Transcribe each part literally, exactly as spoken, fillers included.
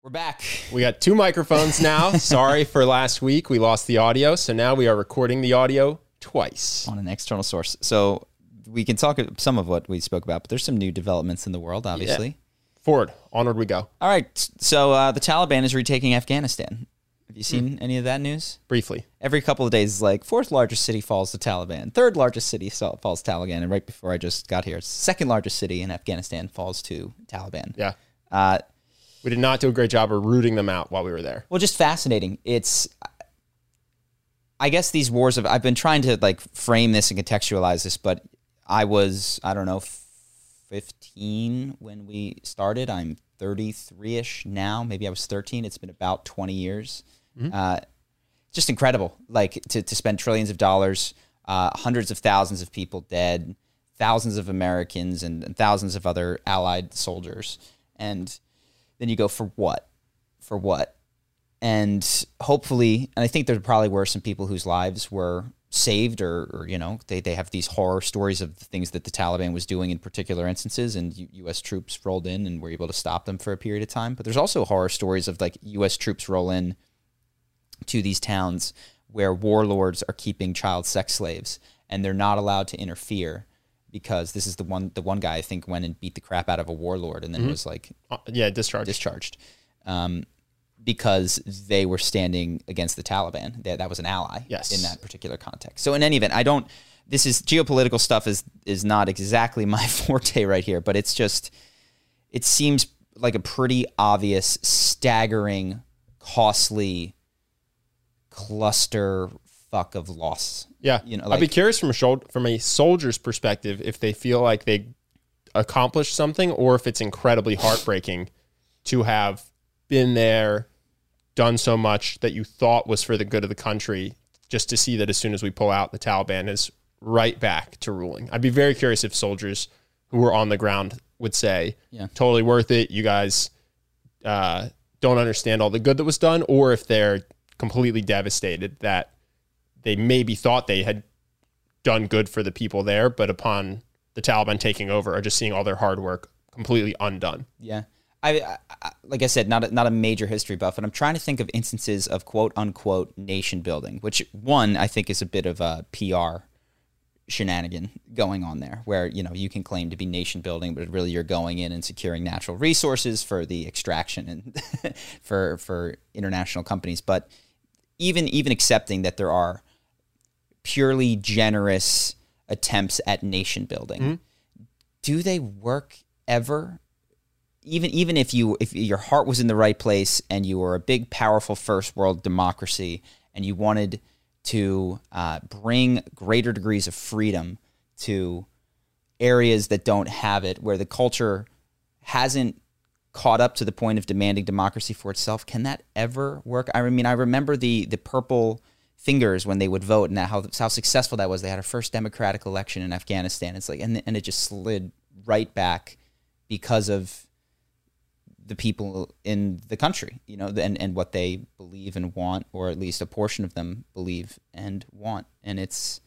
We're back. We got two microphones now. Sorry for last week. We lost the audio. So now we are recording the audio twice. On an external source. So we can talk some of what we spoke about, but there's some new developments in the world, obviously. Yeah. Forward. Onward we go. All right. So uh, the Taliban is retaking Afghanistan. Have you seen mm. any of that news? Briefly. Every couple of days, like fourth largest city falls to Taliban. Third largest city falls to Taliban. And right before I just got here, second largest city in Afghanistan falls to Taliban. Yeah. Uh, we did not do a great job of rooting them out while we were there. Well, just fascinating. It's, I guess these wars have, I've been trying to like frame this and contextualize this, but I was, I don't know, fifteen when we started. I'm thirty-three-ish now. Maybe I was thirteen. It's been about twenty years. Mm-hmm. Uh, just incredible, like to, to spend trillions of dollars, uh, hundreds of thousands of people dead, thousands of Americans and, and thousands of other allied soldiers. And then you go, for what? For what? And hopefully, and I think there probably were some people whose lives were saved or, or you know, they, they have these horror stories of the things that the Taliban was doing in particular instances, and U- U.S. troops rolled in and were able to stop them for a period of time. But there's also horror stories of like U S troops roll in to these towns where warlords are keeping child sex slaves and they're not allowed to interfere because this is the one the one guy I think went and beat the crap out of a warlord and then mm-hmm. was like uh, yeah discharged discharged um, because they were standing against the Taliban. That that was an ally yes. in that particular context. So in any event, I don't. This is geopolitical stuff is is not exactly my forte right here, but it's just it seems like a pretty obvious, staggering, costly cluster fuck of loss. Yeah, you know, like, like, I'd be curious from a shoulder, from a soldier's perspective if they feel like they accomplished something, or if it's incredibly heartbreaking to have been there, done so much that you thought was for the good of the country, just to see that as soon as we pull out, the Taliban is right back to ruling. I'd be very curious if soldiers who were on the ground would say, yeah. totally worth it, you guys uh, don't understand all the good that was done, or if they're completely devastated that they maybe thought they had done good for the people there, but upon the Taliban taking over, are just seeing all their hard work completely undone. Yeah. I, I like I said, not a, not a major history buff, but I'm trying to think of instances of quote unquote nation building, which one I think is a bit of a P R shenanigan going on there, where you know you can claim to be nation building, but really you're going in and securing natural resources for the extraction and for for international companies. But even even accepting that there are purely generous attempts at nation building, mm-hmm. do they work ever? Even even if you if your heart was in the right place and you were a big, powerful first world democracy and you wanted to uh, bring greater degrees of freedom to areas that don't have it, where the culture hasn't caught up to the point of demanding democracy for itself, can that ever work? I mean, I remember the the purple fingers when they would vote and how how successful that was. They had a first democratic election in Afghanistan. It's like and and it just slid right back because of the people in the country, you know, and, and what they believe and want, or at least a portion of them believe and want. And it's,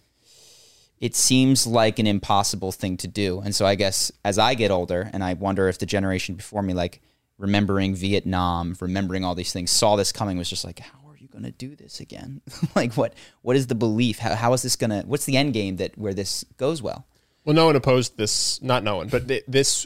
it seems like an impossible thing to do. And so I guess as I get older, and I wonder if the generation before me, like remembering Vietnam, remembering all these things, saw this coming, was just like, how are you going to do this again? Like what, what is the belief? How, how is this going to, what's the end game that where this goes well? Well, no one opposed this, not no one, but th- this,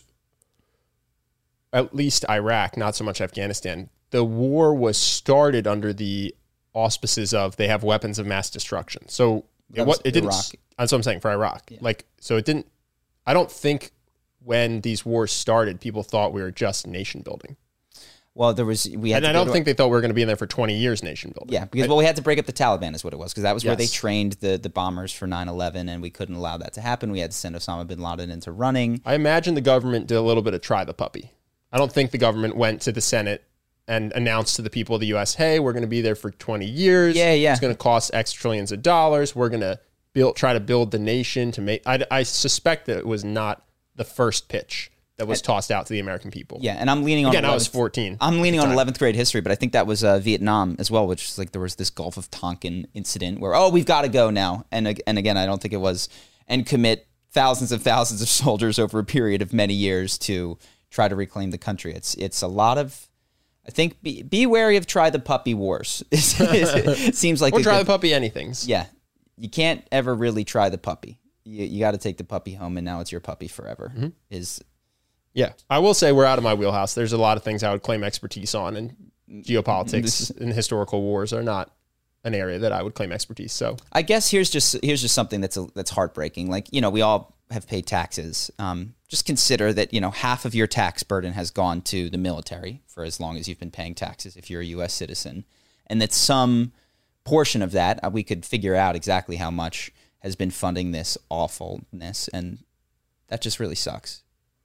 at least Iraq, not so much Afghanistan. The war was started under the auspices of they have weapons of mass destruction. So it, what, it didn't. Iraq. That's what I'm saying for Iraq. Yeah. Like, so it didn't. I don't think when these wars started, people thought we were just nation building. Well, there was we had. And to I don't think they thought we were going to be in there for twenty years, nation building. Yeah, because I, well, we had to break up the Taliban, is what it was, because that was where yes. they trained the the bombers for nine eleven, and we couldn't allow that to happen. We had to send Osama bin Laden into running. I imagine the government did a little bit of try the puppy. I don't think the government went to the Senate and announced to the people of the U S, hey, we're going to be there for twenty years. Yeah, yeah. It's going to cost X trillions of dollars. We're going to build, try to build the nation to make. I, I suspect that it was not the first pitch that was tossed out to the American people. Yeah, and I'm leaning on Again, eleventh, I was fourteen. I'm leaning on eleventh grade history, but I think that was uh, Vietnam as well, which is like there was this Gulf of Tonkin incident where, oh, we've got to go now. And, and again, I don't think it was, and commit thousands and thousands of soldiers over a period of many years to try to reclaim the country. It's it's a lot of I think be, be wary of try the puppy wars. It seems like or a try good, the puppy anythings. Yeah, you can't ever really try the puppy. You, you got to take the puppy home, and now it's your puppy forever. Mm-hmm. Is yeah. I will say we're out of my wheelhouse. There's a lot of things I would claim expertise on, and geopolitics and historical wars are not an area that I would claim expertise. So I guess here's just here's just something that's a, that's heartbreaking. Like, you know, we all have paid taxes. Um, just consider that, you know, half of your tax burden has gone to the military for as long as you've been paying taxes if you're a U S citizen, and that some portion of that, uh, we could figure out exactly how much has been funding this awfulness, and that just really sucks.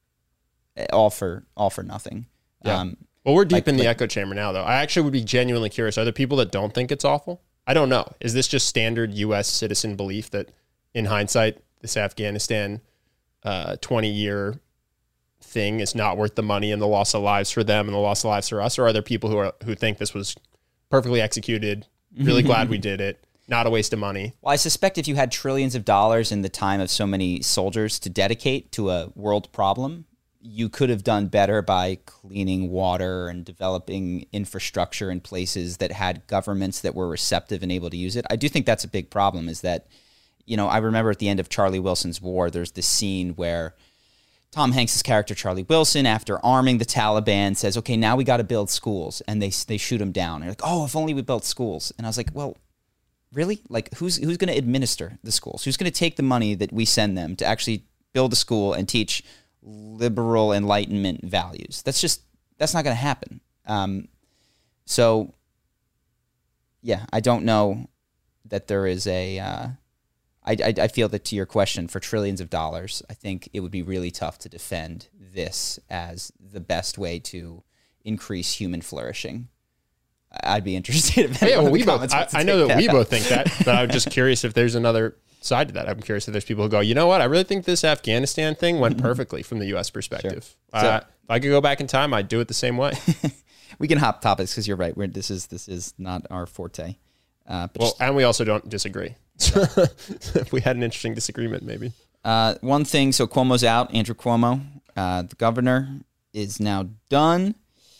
All for all for nothing. Yeah. Um, well, we're deep like, in the like, echo chamber now, though. I actually would be genuinely curious. Are there people that don't think it's awful? I don't know. Is this just standard U S citizen belief that, in hindsight, this Afghanistan uh, twenty-year thing is not worth the money and the loss of lives for them and the loss of lives for us? Or are there people who are who think this was perfectly executed, really glad we did it, not a waste of money? Well, I suspect if you had trillions of dollars in the time of so many soldiers to dedicate to a world problem, you could have done better by cleaning water and developing infrastructure in places that had governments that were receptive and able to use it. I do think that's a big problem, is that, you know, I remember at the end of Charlie Wilson's War, there's this scene where Tom Hanks' character, Charlie Wilson, after arming the Taliban, says, okay, now we got to build schools. And they they shoot him down. And they're like, oh, if only we built schools. And I was like, well, really? Like, who's who's going to administer the schools? Who's going to take the money that we send them to actually build a school and teach liberal Enlightenment values? That's just, that's not going to happen. Um, so, yeah, I don't know that there is a... Uh, I, I, I feel that, to your question, for trillions of dollars, I think it would be really tough to defend this as the best way to increase human flourishing. I'd be interested if yeah, well, we both, I, I know that, that we up. both think that, but I'm just curious if there's another side to that. I'm curious if there's people who go, you know what, I really think this Afghanistan thing went perfectly from the U S perspective. Sure. Uh, so, if I could go back in time, I'd do it the same way. We can hop topics because you're right. We're, this is this is not our forte. Uh, but well, just, and we also don't disagree. If we had an interesting disagreement, maybe. Uh, one thing, so Cuomo's out. Andrew Cuomo, uh, the governor, is now done.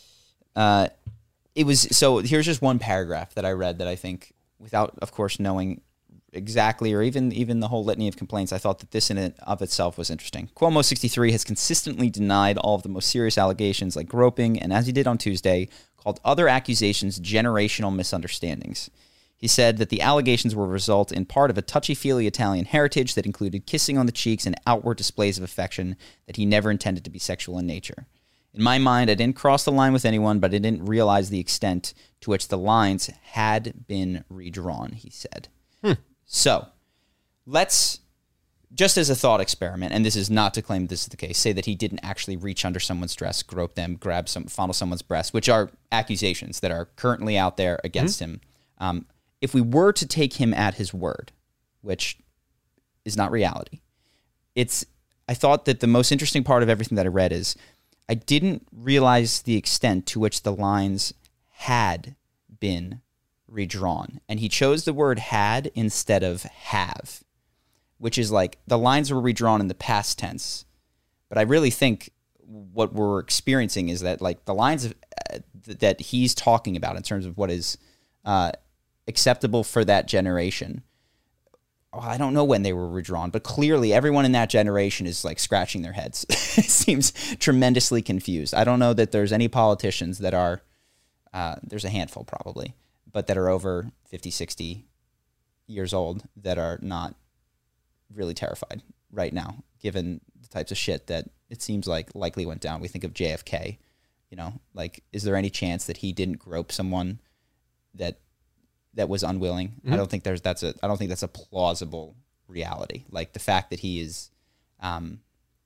Uh, it was so. Here's just one paragraph that I read that I think, without, of course, knowing exactly or even even the whole litany of complaints, I thought that this in and of itself was interesting. Cuomo, sixty-three, has consistently denied all of the most serious allegations like groping, and as he did on Tuesday, called other accusations generational misunderstandings. He said that the allegations were a result in part of a touchy-feely Italian heritage that included kissing on the cheeks and outward displays of affection that he never intended to be sexual in nature. In my mind, I didn't cross the line with anyone, but I didn't realize the extent to which the lines had been redrawn, he said. Hmm. So, let's, just as a thought experiment, and this is not to claim this is the case, say that he didn't actually reach under someone's dress, grope them, grab some, fondle someone's breast, which are accusations that are currently out there against mm-hmm. him. Um, If we were to take him at his word, which is not reality, it's, I thought that the most interesting part of everything that I read is I didn't realize the extent to which the lines had been redrawn. And he chose the word had instead of have, which is like the lines were redrawn in the past tense. But I really think what we're experiencing is that like the lines of, uh, th- that he's talking about in terms of what is uh, acceptable for that generation. Oh, I don't know when they were redrawn, but clearly everyone in that generation is like scratching their heads. It seems tremendously confused. I don't know that there's any politicians that are, uh, there's a handful probably, but that are over fifty, sixty years old that are not really terrified right now, given the types of shit that it seems like likely went down. We think of J F K, you know, like, is there any chance that he didn't grope someone that that was unwilling? Mm-hmm. I don't think there's that's a I don't think that's a plausible reality. Like the fact that he is, um,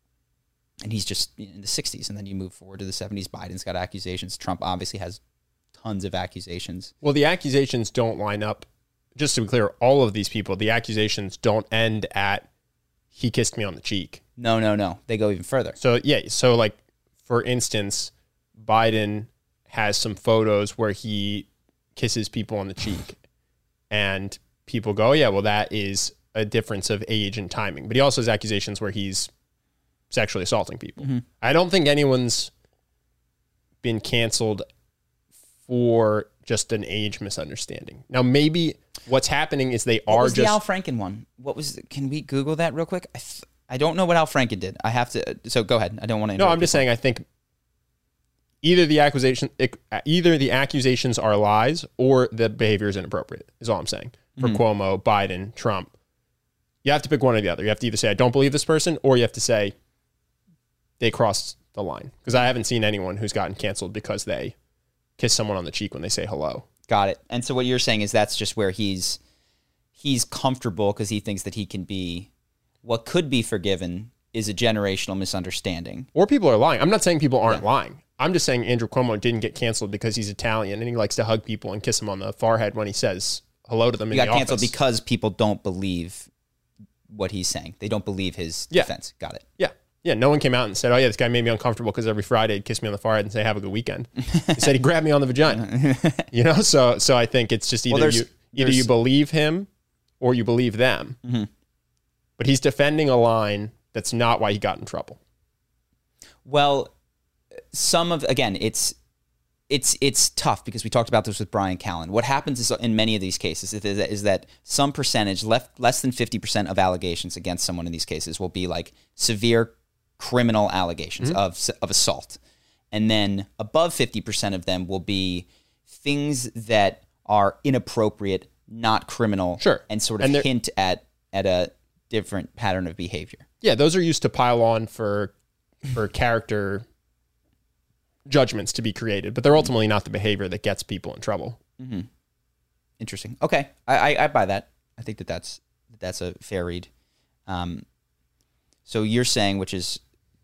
and he's just in the sixties, and then you move forward to the seventies. Biden's got accusations. Trump obviously has tons of accusations. Well, the accusations don't line up. Just to be clear, all of these people, the accusations don't end at he kissed me on the cheek. No, no, no. They go even further. So yeah, so like for instance, Biden has some photos where he kisses people on the cheek, and people go, oh, yeah, well, that is a difference of age and timing. But he also has accusations where he's sexually assaulting people. Mm-hmm. I don't think anyone's been canceled for just an age misunderstanding. Now, maybe what's happening is they what are was just the Al Franken one. What was? Can we Google that real quick? I, th- I don't know what Al Franken did. I have to. So go ahead. I don't want to. No, I'm just saying. I think either the accusation, either the accusations are lies, or the behavior is inappropriate. Is all I'm saying for mm-hmm. Cuomo, Biden, Trump. You have to pick one or the other. You have to either say I don't believe this person, or you have to say they crossed the line. Because I haven't seen anyone who's gotten canceled because they kiss someone on the cheek when they say hello. Got it. And so what you're saying is that's just where he's he's comfortable because he thinks that he can be what could be forgiven is a generational misunderstanding. Or people are lying. I'm not saying people aren't yeah. lying. I'm just saying Andrew Cuomo didn't get canceled because he's Italian and he likes to hug people and kiss them on the forehead when he says hello to them in the office. He got canceled because people don't believe what he's saying. They don't believe his yeah. defense. Got it. Yeah. Yeah, no one came out and said, oh, yeah, this guy made me uncomfortable because every Friday he'd kiss me on the forehead and say, have a good weekend. He said he grabbed me on the vagina. You know, so so I think it's just either well, you either you believe him or you believe them. Mm-hmm. But he's defending a line that's not why he got in trouble. Well, some of, again, it's it's it's tough because we talked about this with Brian Callen. What happens is in many of these cases is that, is that some percentage, left, less than fifty percent of allegations against someone in these cases will be like severe criminal allegations mm-hmm. of of assault. And then above fifty percent of them will be things that are inappropriate, not criminal, sure. and sort of and hint at at a different pattern of behavior. Yeah, those are used to pile on for for character judgments to be created, but they're ultimately not the behavior that gets people in trouble. Mm-hmm. Interesting. Okay, I, I I buy that. I think that that's that's a fair read. Um, so you're saying, which is,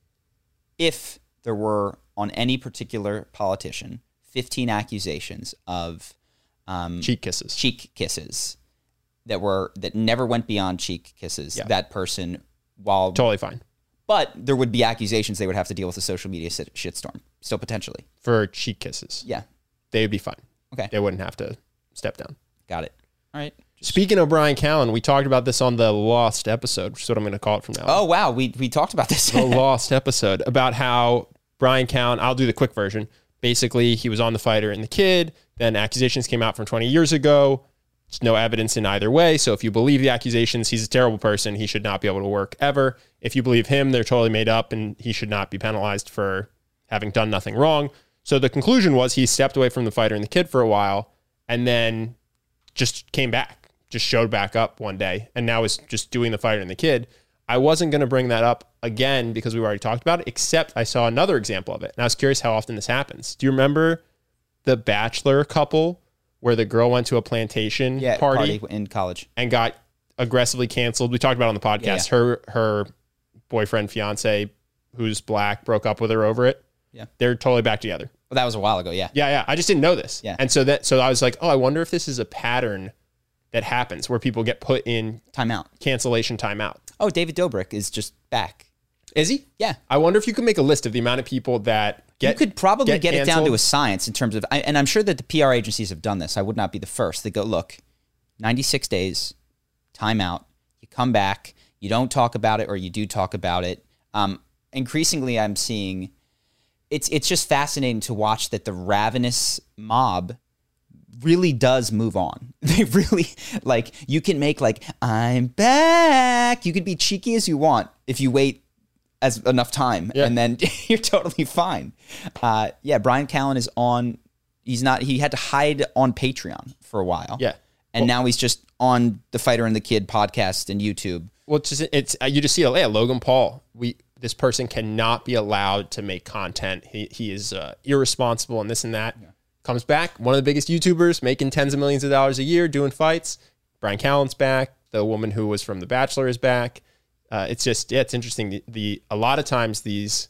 if there were on any particular politician fifteen accusations of um, cheek kisses, cheek kisses that were that never went beyond cheek kisses, yeah. that person, while totally fine. But there would be accusations they would have to deal with a social media shitstorm, still potentially. For cheek kisses. Yeah. They would be fine. Okay. They wouldn't have to step down. Got it. All right. Just Speaking of Brian Callen, we talked about this on the Lost episode, which is what I'm going to call it from now on. Oh, wow. We we talked about this. The Lost episode, about how Brian Callen, I'll do the quick version. Basically, he was on The Fighter and the Kid. Then accusations came out from twenty years ago. There's no evidence in either way. So if you believe the accusations, he's a terrible person. He should not be able to work ever. If you believe him, they're totally made up and he should not be penalized for having done nothing wrong. So the conclusion was he stepped away from The Fighter and the Kid for a while and then just came back, just showed back up one day and now is just doing The Fighter and the Kid. I wasn't going to bring that up again because we already talked about it, except I saw another example of it. And I was curious how often this happens. Do you remember the Bachelor couple where the girl went to a plantation yeah, party, party in college and got aggressively canceled? We talked about it on the podcast. Yeah, yeah. Her her boyfriend, fiance, who's black, broke up with her over it. Yeah. They're totally back together. Well, that was a while ago, yeah. Yeah, yeah. I just didn't know this. Yeah. And so that so I was like, oh, I wonder if this is a pattern that happens where people get put in timeout. Cancellation timeout. Oh, David Dobrik is just back. Is he? Yeah. I wonder if you could make a list of the amount of people that get You could probably get, get it down to a science in terms of, and I'm sure that the P R agencies have done this. I would not be the first. They go, look, ninety-six days, timeout. You come back. You don't talk about it, or you do talk about it. Um, increasingly, I'm seeing it's it's just fascinating to watch that the ravenous mob really does move on. They really, like, you can make like, I'm back. You can be cheeky as you want if you wait as enough time, yeah. and then you're totally fine. Uh, yeah, Brian Callen is on. He's not. He had to hide on Patreon for a while. Yeah, and well, now he's just on the Fighter and the Kid podcast and YouTube. Well, it's just, it's you just see, yeah, Logan Paul. We this person cannot be allowed to make content. He he is uh, irresponsible and this and that. Yeah. Comes back, one of the biggest YouTubers, making tens of millions of dollars a year, doing fights. Brian Callen's back. The woman who was from The Bachelor is back. Uh, it's just, yeah, it's interesting. The, the a lot of times these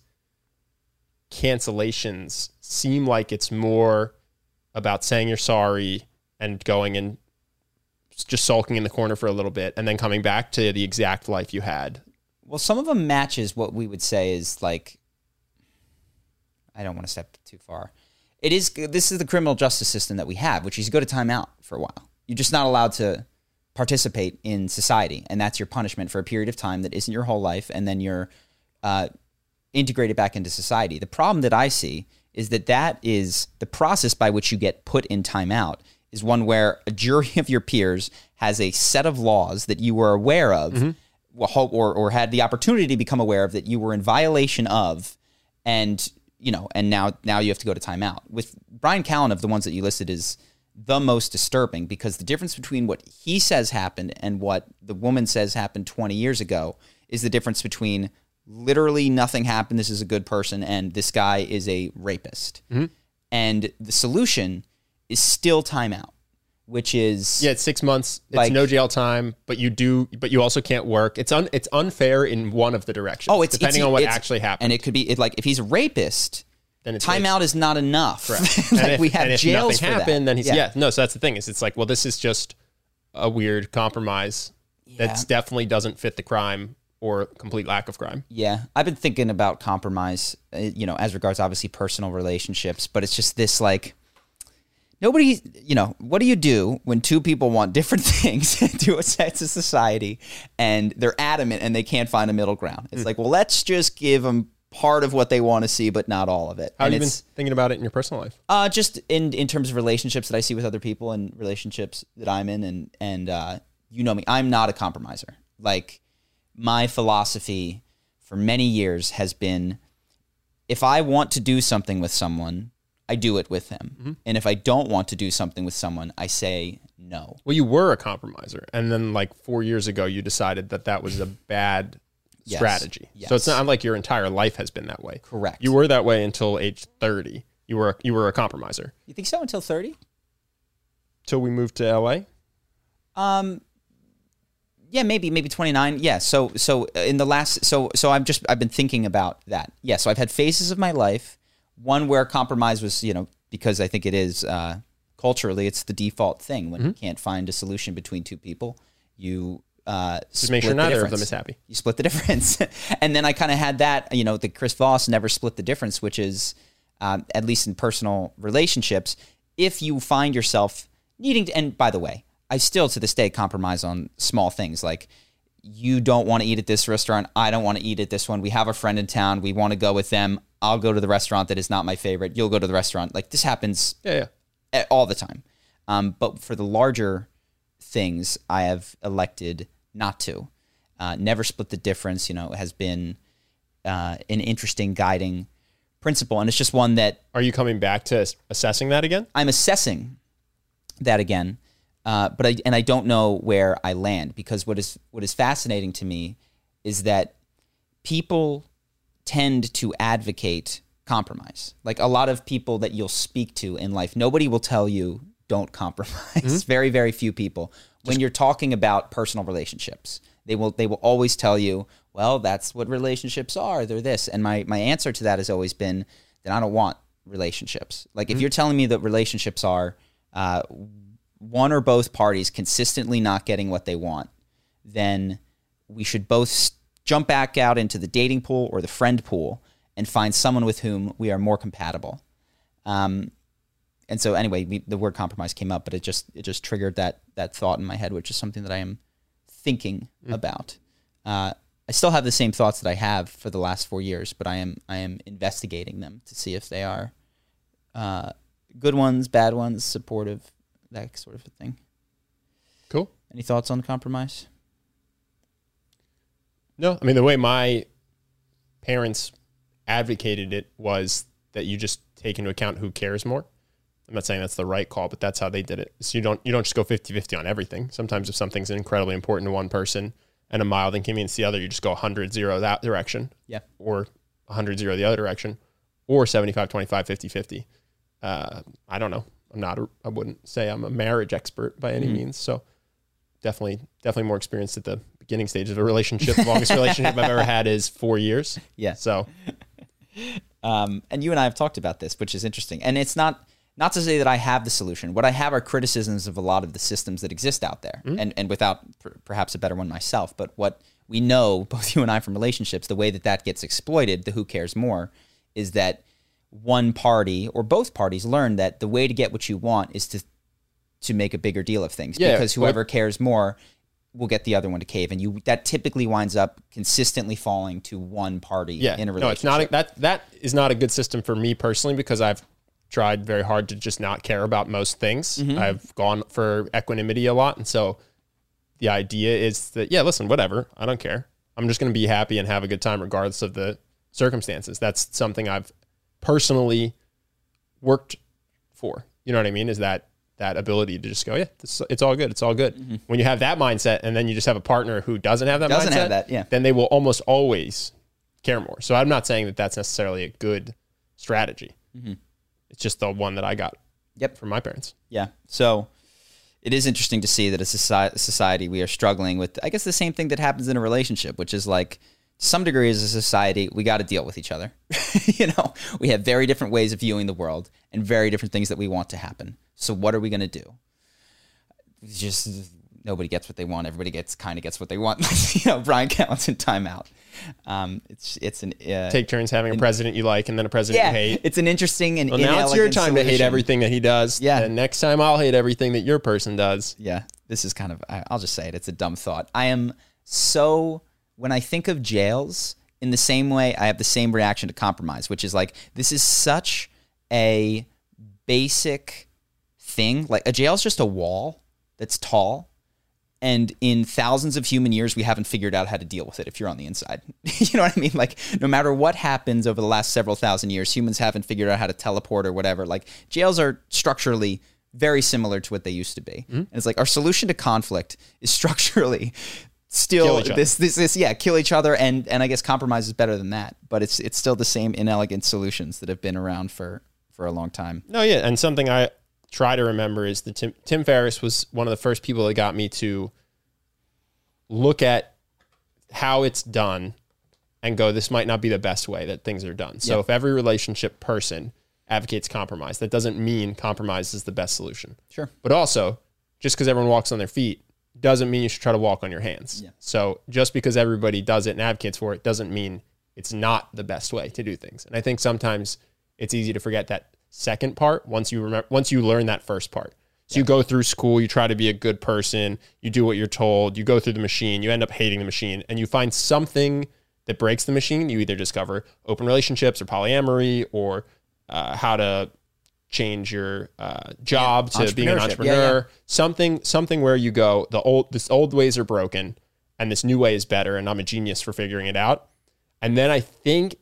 cancellations seem like it's more about saying you're sorry and going and just sulking in the corner for a little bit and then coming back to the exact life you had. Well, some of them matches what we would say is like, I don't want to step too far. It is, this is the criminal justice system that we have, which is you go to timeout for a while. You're just not allowed to participate in society, and that's your punishment for a period of time that isn't your whole life, and then you're uh, integrated back into society. The problem that I see is that that is the process by which you get put in timeout is one where a jury of your peers has a set of laws that you were aware of mm-hmm. or, or had the opportunity to become aware of that you were in violation of, and you know, and now now you have to go to timeout. With Bryan Callen, of the ones that you listed, is the most disturbing because the difference between what he says happened and what the woman says happened twenty years ago is the difference between literally nothing happened, this is a good person, and this guy is a rapist. Mm-hmm. And the solution is still timeout, which is yeah, it's six months. It's like, no jail time, but you do, but you also can't work. It's un, it's unfair in one of the directions. Oh, it's depending it's, on what it's, actually happened. And it could be it, like if he's a rapist, then it's timeout is not enough. Right. like and if, we have and if jails nothing for happened, that. then he's yeah. yeah. No, so that's the thing. Is it's like, well, this is just a weird compromise Yeah. that definitely doesn't fit the crime or complete lack of crime. Yeah, I've been thinking about compromise, uh, you know, as regards obviously personal relationships, but it's just this like. Nobody, you know, what do you do when two people want different things to a sense of society and they're adamant and they can't find a middle ground? It's mm. like, well, let's just give them part of what they want to see, but not all of it. How have and you been thinking about it in your personal life? Uh, just in, in terms of relationships that I see with other people and relationships that I'm in. And, and uh, you know me, I'm not a compromiser. Like my philosophy for many years has been, if I want to do something with someone, I do it with them. Mm-hmm. And if I don't want to do something with someone, I say no. Well, you were a compromiser. And then like four years ago, you decided that that was a bad yes. strategy. Yes. So it's not like your entire life has been that way. Correct. You were that way until age thirty. You were, you were a compromiser. You think so? Until thirty? Till we moved to L A? Um, yeah, maybe, maybe twenty-nine. Yeah. So, so in the last, so, so I've just, I've been thinking about that. Yeah. So I've had phases of my life. One where compromise was, you know, because I think it is uh, culturally, it's the default thing. When mm-hmm. you can't find a solution between two people, you uh, just make sure neither of them is happy. You split the difference. And then I kind of had that, you know, the Chris Voss never split the difference, which is, um, at least in personal relationships, if you find yourself needing to, and by the way, I still to this day compromise on small things like, you don't want to eat at this restaurant. I don't want to eat at this one. We have a friend in town. We want to go with them. I'll go to the restaurant that is not my favorite. You'll go to the restaurant. Like this happens yeah, yeah. all the time. Um, but for the larger things, I have elected not to. Uh, never split the difference, you know, has been uh, an interesting guiding principle. And it's just one that... Are you coming back to assessing that again? I'm assessing that again. Uh, but I, and I don't know where I land because what is what is fascinating to me is that people tend to advocate compromise. Like a lot of people that you'll speak to in life, nobody will tell you don't compromise. Mm-hmm. Very, very few people. When Just, you're talking about personal relationships, they will they will always tell you, well, that's what relationships are. They're this. And my my answer to that has always been that I don't want relationships. Like mm-hmm. if you're telling me that relationships are uh, one or both parties consistently not getting what they want, then we should both jump back out into the dating pool or the friend pool and find someone with whom we are more compatible. Um, and so anyway, we, the word compromise came up, but it just it just triggered that that thought in my head, which is something that I am thinking mm. about. Uh, I still have the same thoughts that I have for the last four years, but I am I am investigating them to see if they are uh, good ones, bad ones, supportive, that sort of a thing. Cool. Any thoughts on compromise? No, I mean, the way my parents advocated it was that you just take into account who cares more. I'm not saying that's the right call, but that's how they did it. So you don't you don't just go fifty-fifty on everything. Sometimes if something's incredibly important to one person and a mild inconvenience to the other, you just go one hundred zero that direction. Yeah. Or one hundred zero the other direction. Or seventy-five twenty-five, fifty-fifty. Uh, I don't know. I'm not, a, I wouldn't say I'm a marriage expert by any mm-hmm. means. So definitely, definitely more experienced at the beginning stage of a relationship. The longest relationship I've ever had is four years. Yeah. So, um, and you and I have talked about this, which is interesting. And it's not, not to say that I have the solution. What I have are criticisms of a lot of the systems that exist out there, mm-hmm. and, and without per, perhaps a better one myself. But what we know, both you and I from relationships, the way that that gets exploited, the who cares more, is that one party or both parties learn that the way to get what you want is to to make a bigger deal of things, yeah, because whoever cares more will get the other one to cave, and you that typically winds up consistently falling to one party Yeah, in a relationship. no, it's not a, that. That is not a good system for me personally because I've tried very hard to just not care about most things. Mm-hmm. I've gone for equanimity a lot, and so the idea is that yeah, listen, whatever, I don't care. I'm just going to be happy and have a good time regardless of the circumstances. That's something I've personally worked for. You know what I mean? Is that that ability to just go, yeah, this, it's all good. It's all good. Mm-hmm. When you have that mindset and then you just have a partner who doesn't have that doesn't mindset, have that, yeah. then they will almost always care more. So I'm not saying that that's necessarily a good strategy. Mm-hmm. It's just the one that I got yep. from my parents. Yeah. So it is interesting to see that as a society, we are struggling with, I guess, the same thing that happens in a relationship, which is like, to some degree as a society, we got to deal with each other. You know, we have very different ways of viewing the world and very different things that we want to happen. So what are we going to do? Just nobody gets what they want. Everybody gets kind of gets what they want. You know, Brian Callen's timeout. Um, it's it's an uh, take turns having a president you like and then a president yeah, you hate. It's an interesting and well, now it's your time solution. to hate everything that he does. Yeah, and next time I'll hate everything that your person does. Yeah, this is kind of I'll just say it. It's a dumb thought. I am so. When I think of jails, in the same way, I have the same reaction to compromise, which is like, this is such a basic thing. Like, a jail's just a wall that's tall, and in thousands of human years, we haven't figured out how to deal with it if you're on the inside. You know what I mean? Like, no matter what happens over the last several thousand years, humans haven't figured out how to teleport or whatever. Like, jails are structurally very similar to what they used to be. Mm-hmm. And it's like, our solution to conflict is structurally... Still, this, this, this, yeah, kill each other, and and I guess compromise is better than that. But it's it's still the same inelegant solutions that have been around for, for a long time. No, yeah, and something I try to remember is that Tim, Tim Ferriss was one of the first people that got me to look at how it's done and go, this might not be the best way that things are done. So yep. if every relationship person advocates compromise, that doesn't mean compromise is the best solution. Sure. But also, just because everyone walks on their feet doesn't mean you should try to walk on your hands. Yeah. So just because everybody does it and advocates for it doesn't mean it's not the best way to do things. And I think sometimes it's easy to forget that second part once you remember, once you learn that first part. So yeah. you go through school, you try to be a good person, you do what you're told, you go through the machine, you end up hating the machine, and you find something that breaks the machine. You either discover open relationships or polyamory or uh, how to change your uh, job yeah, to being an entrepreneur, yeah, yeah. something, something where you go, the old, this old ways are broken and this new way is better. And I'm a genius for figuring it out. And then I think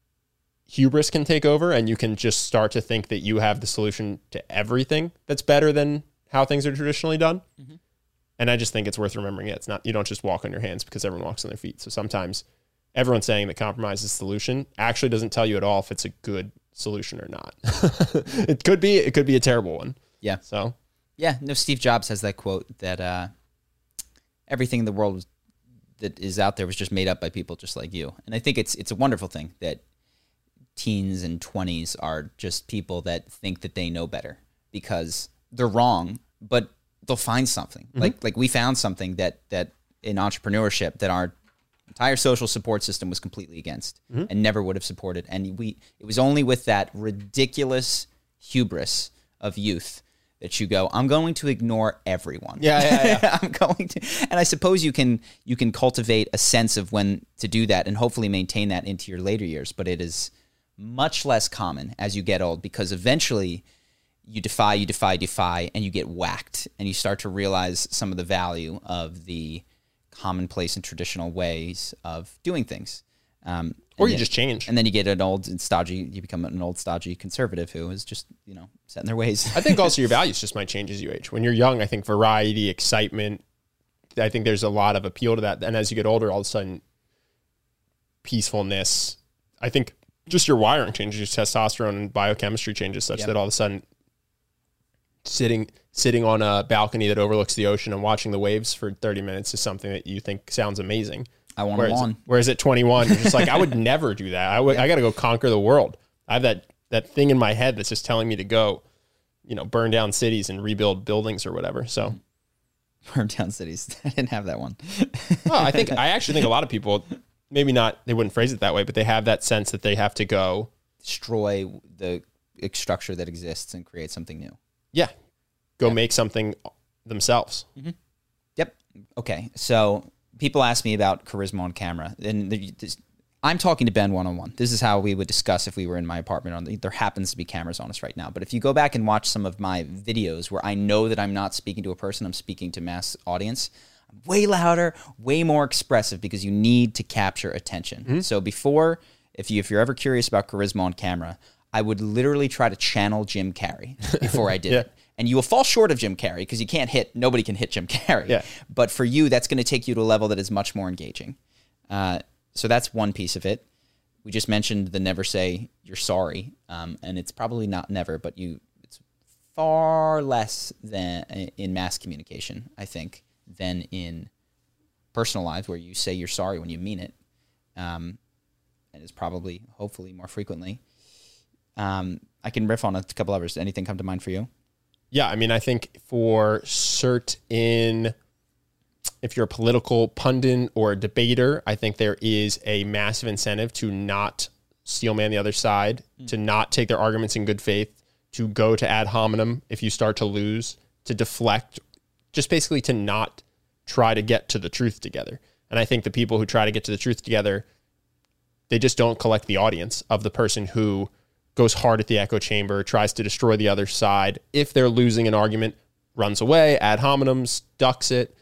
hubris can take over and you can just start to think that you have the solution to everything that's better than how things are traditionally done. Mm-hmm. And I just think it's worth remembering it. It's not, you don't just walk on your hands because everyone walks on their feet. So sometimes everyone saying that compromise is the solution actually doesn't tell you at all if it's a good solution or not. It could be, it could be a terrible one. Yeah. So, yeah, no, Steve Jobs has that quote that uh, everything in the world was, that is out there was just made up by people just like you. And I think it's it's a wonderful thing that teens and twenties are just people that think that they know better because they're wrong, but they'll find something. Mm-hmm. Like like we found something that that in entrepreneurship that our entire social support system was completely against mm-hmm. and never would have supported. And we it was only with that ridiculous hubris of youth that you go, I'm going to ignore everyone. Yeah, yeah, yeah. I'm going to, and I suppose you can you can cultivate a sense of when to do that and hopefully maintain that into your later years. But it is much less common as you get old because eventually you defy, you defy, defy, and you get whacked, and you start to realize some of the value of the commonplace and traditional ways of doing things. Um, or you then, just change. And then you get an old and stodgy, you become an old stodgy conservative who is just, you know, set in their ways. I think also your values just might change as you age. When you're young, I think variety, excitement, I think there's a lot of appeal to that. And as you get older, all of a sudden, peacefulness, I think just your wiring changes, your testosterone and biochemistry changes such yep. that all of a sudden sitting sitting on a balcony that overlooks the ocean and watching the waves for thirty minutes is something that you think sounds amazing. I want whereas, on. Whereas at twenty-one, you're just like, I would never do that. I would, yeah. I got to go conquer the world. I have that, that thing in my head that's just telling me to go, you know, burn down cities and rebuild buildings or whatever. So burn down cities. I didn't have that one. Well, I think, I actually think a lot of people, maybe not, they wouldn't phrase it that way, but they have that sense that they have to go destroy the structure that exists and create something new. Yeah. Go yep. make something themselves. Mm-hmm. Yep. Okay, so people ask me about charisma on camera, and this, I'm talking to Ben one-on-one. This is how we would discuss if we were in my apartment. On the, there happens to be cameras on us right now. But if you go back and watch some of my videos where I know that I'm not speaking to a person, I'm speaking to mass audience, I'm way louder, way more expressive because you need to capture attention. Mm-hmm. So before, if, you, if you're ever curious about charisma on camera, I would literally try to channel Jim Carrey before I did yeah. it. And you will fall short of Jim Carrey because you can't hit, nobody can hit Jim Carrey. Yeah. But for you, that's going to take you to a level that is much more engaging. Uh, So that's one piece of it. We just mentioned the never say you're sorry, um, and it's probably not never, but you it's far less than in mass communication, I think, than in personal lives where you say you're sorry when you mean it, um, and it's probably, hopefully, more frequently. Um, I can riff on a couple others. Anything come to mind for you? Yeah, I mean, I think for certain... If you're a political pundit or a debater, I think there is a massive incentive to not steelman the other side, mm. to not take their arguments in good faith, to go to ad hominem if you start to lose, to deflect, just basically to not try to get to the truth together. And I think the people who try to get to the truth together, they just don't collect the audience of the person who goes hard at the echo chamber, tries to destroy the other side. If they're losing an argument, runs away, ad hominems, ducks it.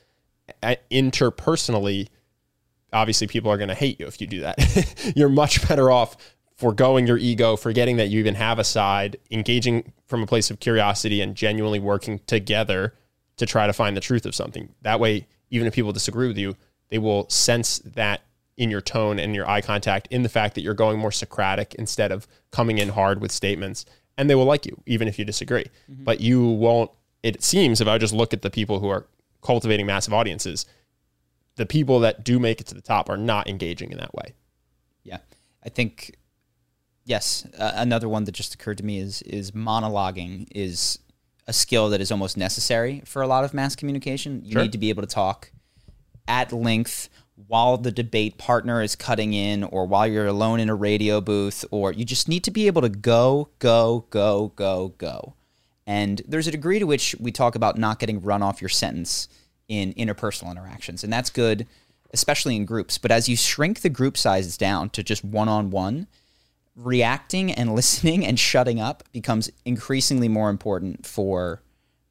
Interpersonally, obviously people are going to hate you if you do that. You're much better off foregoing your ego, forgetting that you even have a side, engaging from a place of curiosity and genuinely working together to try to find the truth of something. That way, even if people disagree with you, they will sense that in your tone and your eye contact, in the fact that you're going more Socratic instead of coming in hard with statements, and they will like you, even if you disagree. Mm-hmm. But you won't, it seems, if I just look at the people who are cultivating massive audiences, the people that do make it to the top are not engaging in that way. Yeah. I think, yes, uh, another one that just occurred to me is is monologuing is a skill that is almost necessary for a lot of mass communication. You sure. need to be able to talk at length while the debate partner is cutting in, or while you're alone in a radio booth, or you just need to be able to go, go, go, go, go. And there's a degree to which we talk about not getting run off your sentence in interpersonal interactions. And that's good, especially in groups. But as you shrink the group sizes down to just one-on-one, reacting and listening and shutting up becomes increasingly more important for,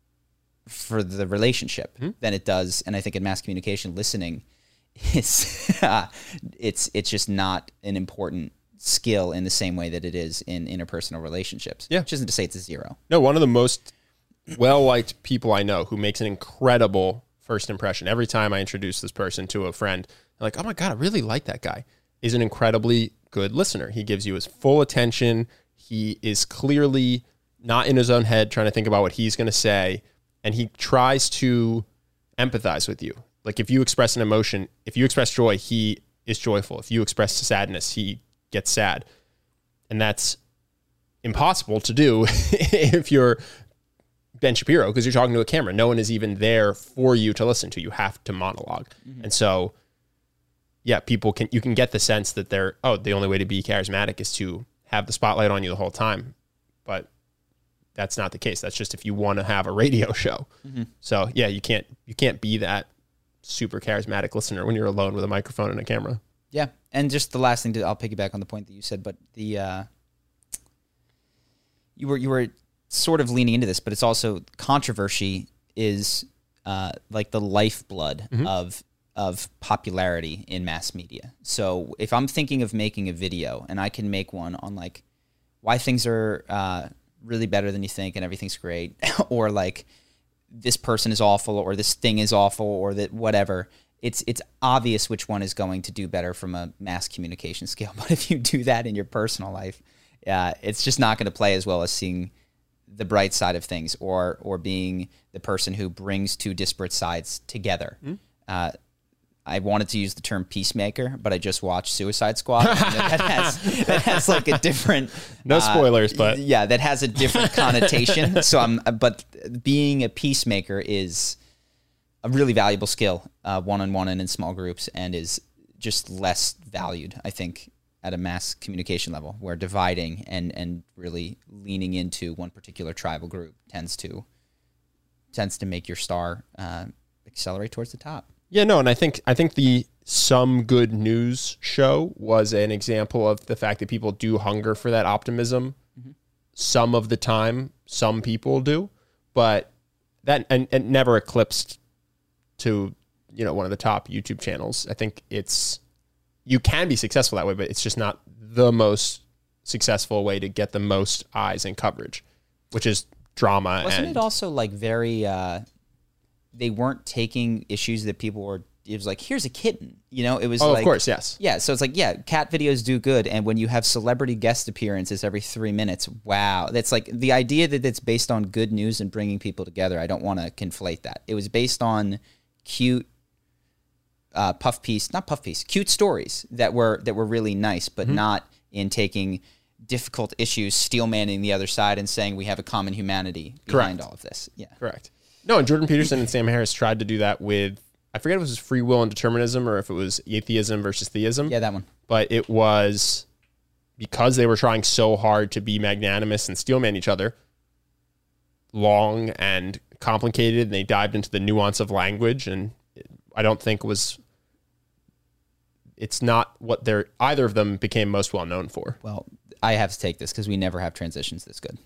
for the relationship mm-hmm. than it does. And I think in mass communication, listening is uh, it's it's just not an important skill in the same way that it is in interpersonal relationships. Yeah. Which isn't to say it's a zero. No, one of the most well-liked people I know who makes an incredible first impression every time I introduce this person to a friend, they're like, oh my God, I really like that guy, is an incredibly good listener. He gives you his full attention. He is clearly not in his own head trying to think about what he's going to say, and he tries to empathize with you. Like if you express an emotion, if you express joy, he is joyful. If you express sadness, he gets sad. And that's impossible to do if you're Ben Shapiro, because you're talking to a camera. No one is even there for you to listen to. You have to monologue. Mm-hmm. And so, yeah, people can, you can get the sense that they're, oh, the only way to be charismatic is to have the spotlight on you the whole time. But that's not the case. That's just if you want to have a radio show. Mm-hmm. So yeah, you can't, you can't be that super charismatic listener when you're alone with a microphone and a camera. Yeah. And just the last thing, to, I'll piggyback on the point that you said, but the, uh, you were, you were sort of leaning into this, but it's also controversy is, uh, like the lifeblood mm-hmm. of, of popularity in mass media. So if I'm thinking of making a video and I can make one on like why things are, uh, really better than you think and everything's great, or like this person is awful, or this thing is awful, or that whatever, it's it's obvious which one is going to do better from a mass communication scale. But if you do that in your personal life, uh, it's just not going to play as well as seeing the bright side of things, or or being the person who brings two disparate sides together. Mm-hmm. Uh, I wanted to use the term peacemaker, but I just watched Suicide Squad. that has that has like a different no spoilers, uh, but yeah, that has a different connotation. So I'm, but being a peacemaker is a really valuable skill, uh, one on one and in small groups, and is just less valued, I think, at a mass communication level, where dividing and and really leaning into one particular tribal group tends to tends to make your star Uh, accelerate towards the top. Yeah, no, and I think I think the Some Good News show was an example of the fact that people do hunger for that optimism. Mm-hmm. Some of the time, some people do, but that and, and never eclipsed to, you know, one of the top YouTube channels. I think it's you can be successful that way, but it's just not the most successful way to get the most eyes and coverage, which is drama. Wasn't and, it also like very? Uh, they weren't taking issues that people were. It was like, here's a kitten, you know. It was. Oh, like, of course, yes. Yeah, so it's like, yeah, cat videos do good, and when you have celebrity guest appearances every three minutes, wow, that's like the idea that it's based on good news and bringing people together. I don't want to conflate that. It was based on cute, uh, puff piece, not puff piece, cute stories that were that were really nice, but mm-hmm. not in taking difficult issues, steel manning the other side, and saying we have a common humanity behind Correct. all of this. Yeah, correct. No, and Jordan Peterson and Sam Harris tried to do that with, I forget if it was free will and determinism or if it was atheism versus theism. Yeah, that one. But it was because they were trying so hard to be magnanimous and steelman each other, long and complicated, and they dived into the nuance of language, and I don't think was, it's not what they're, either of them became most well known for. Well, I have to take this because we never have transitions this good.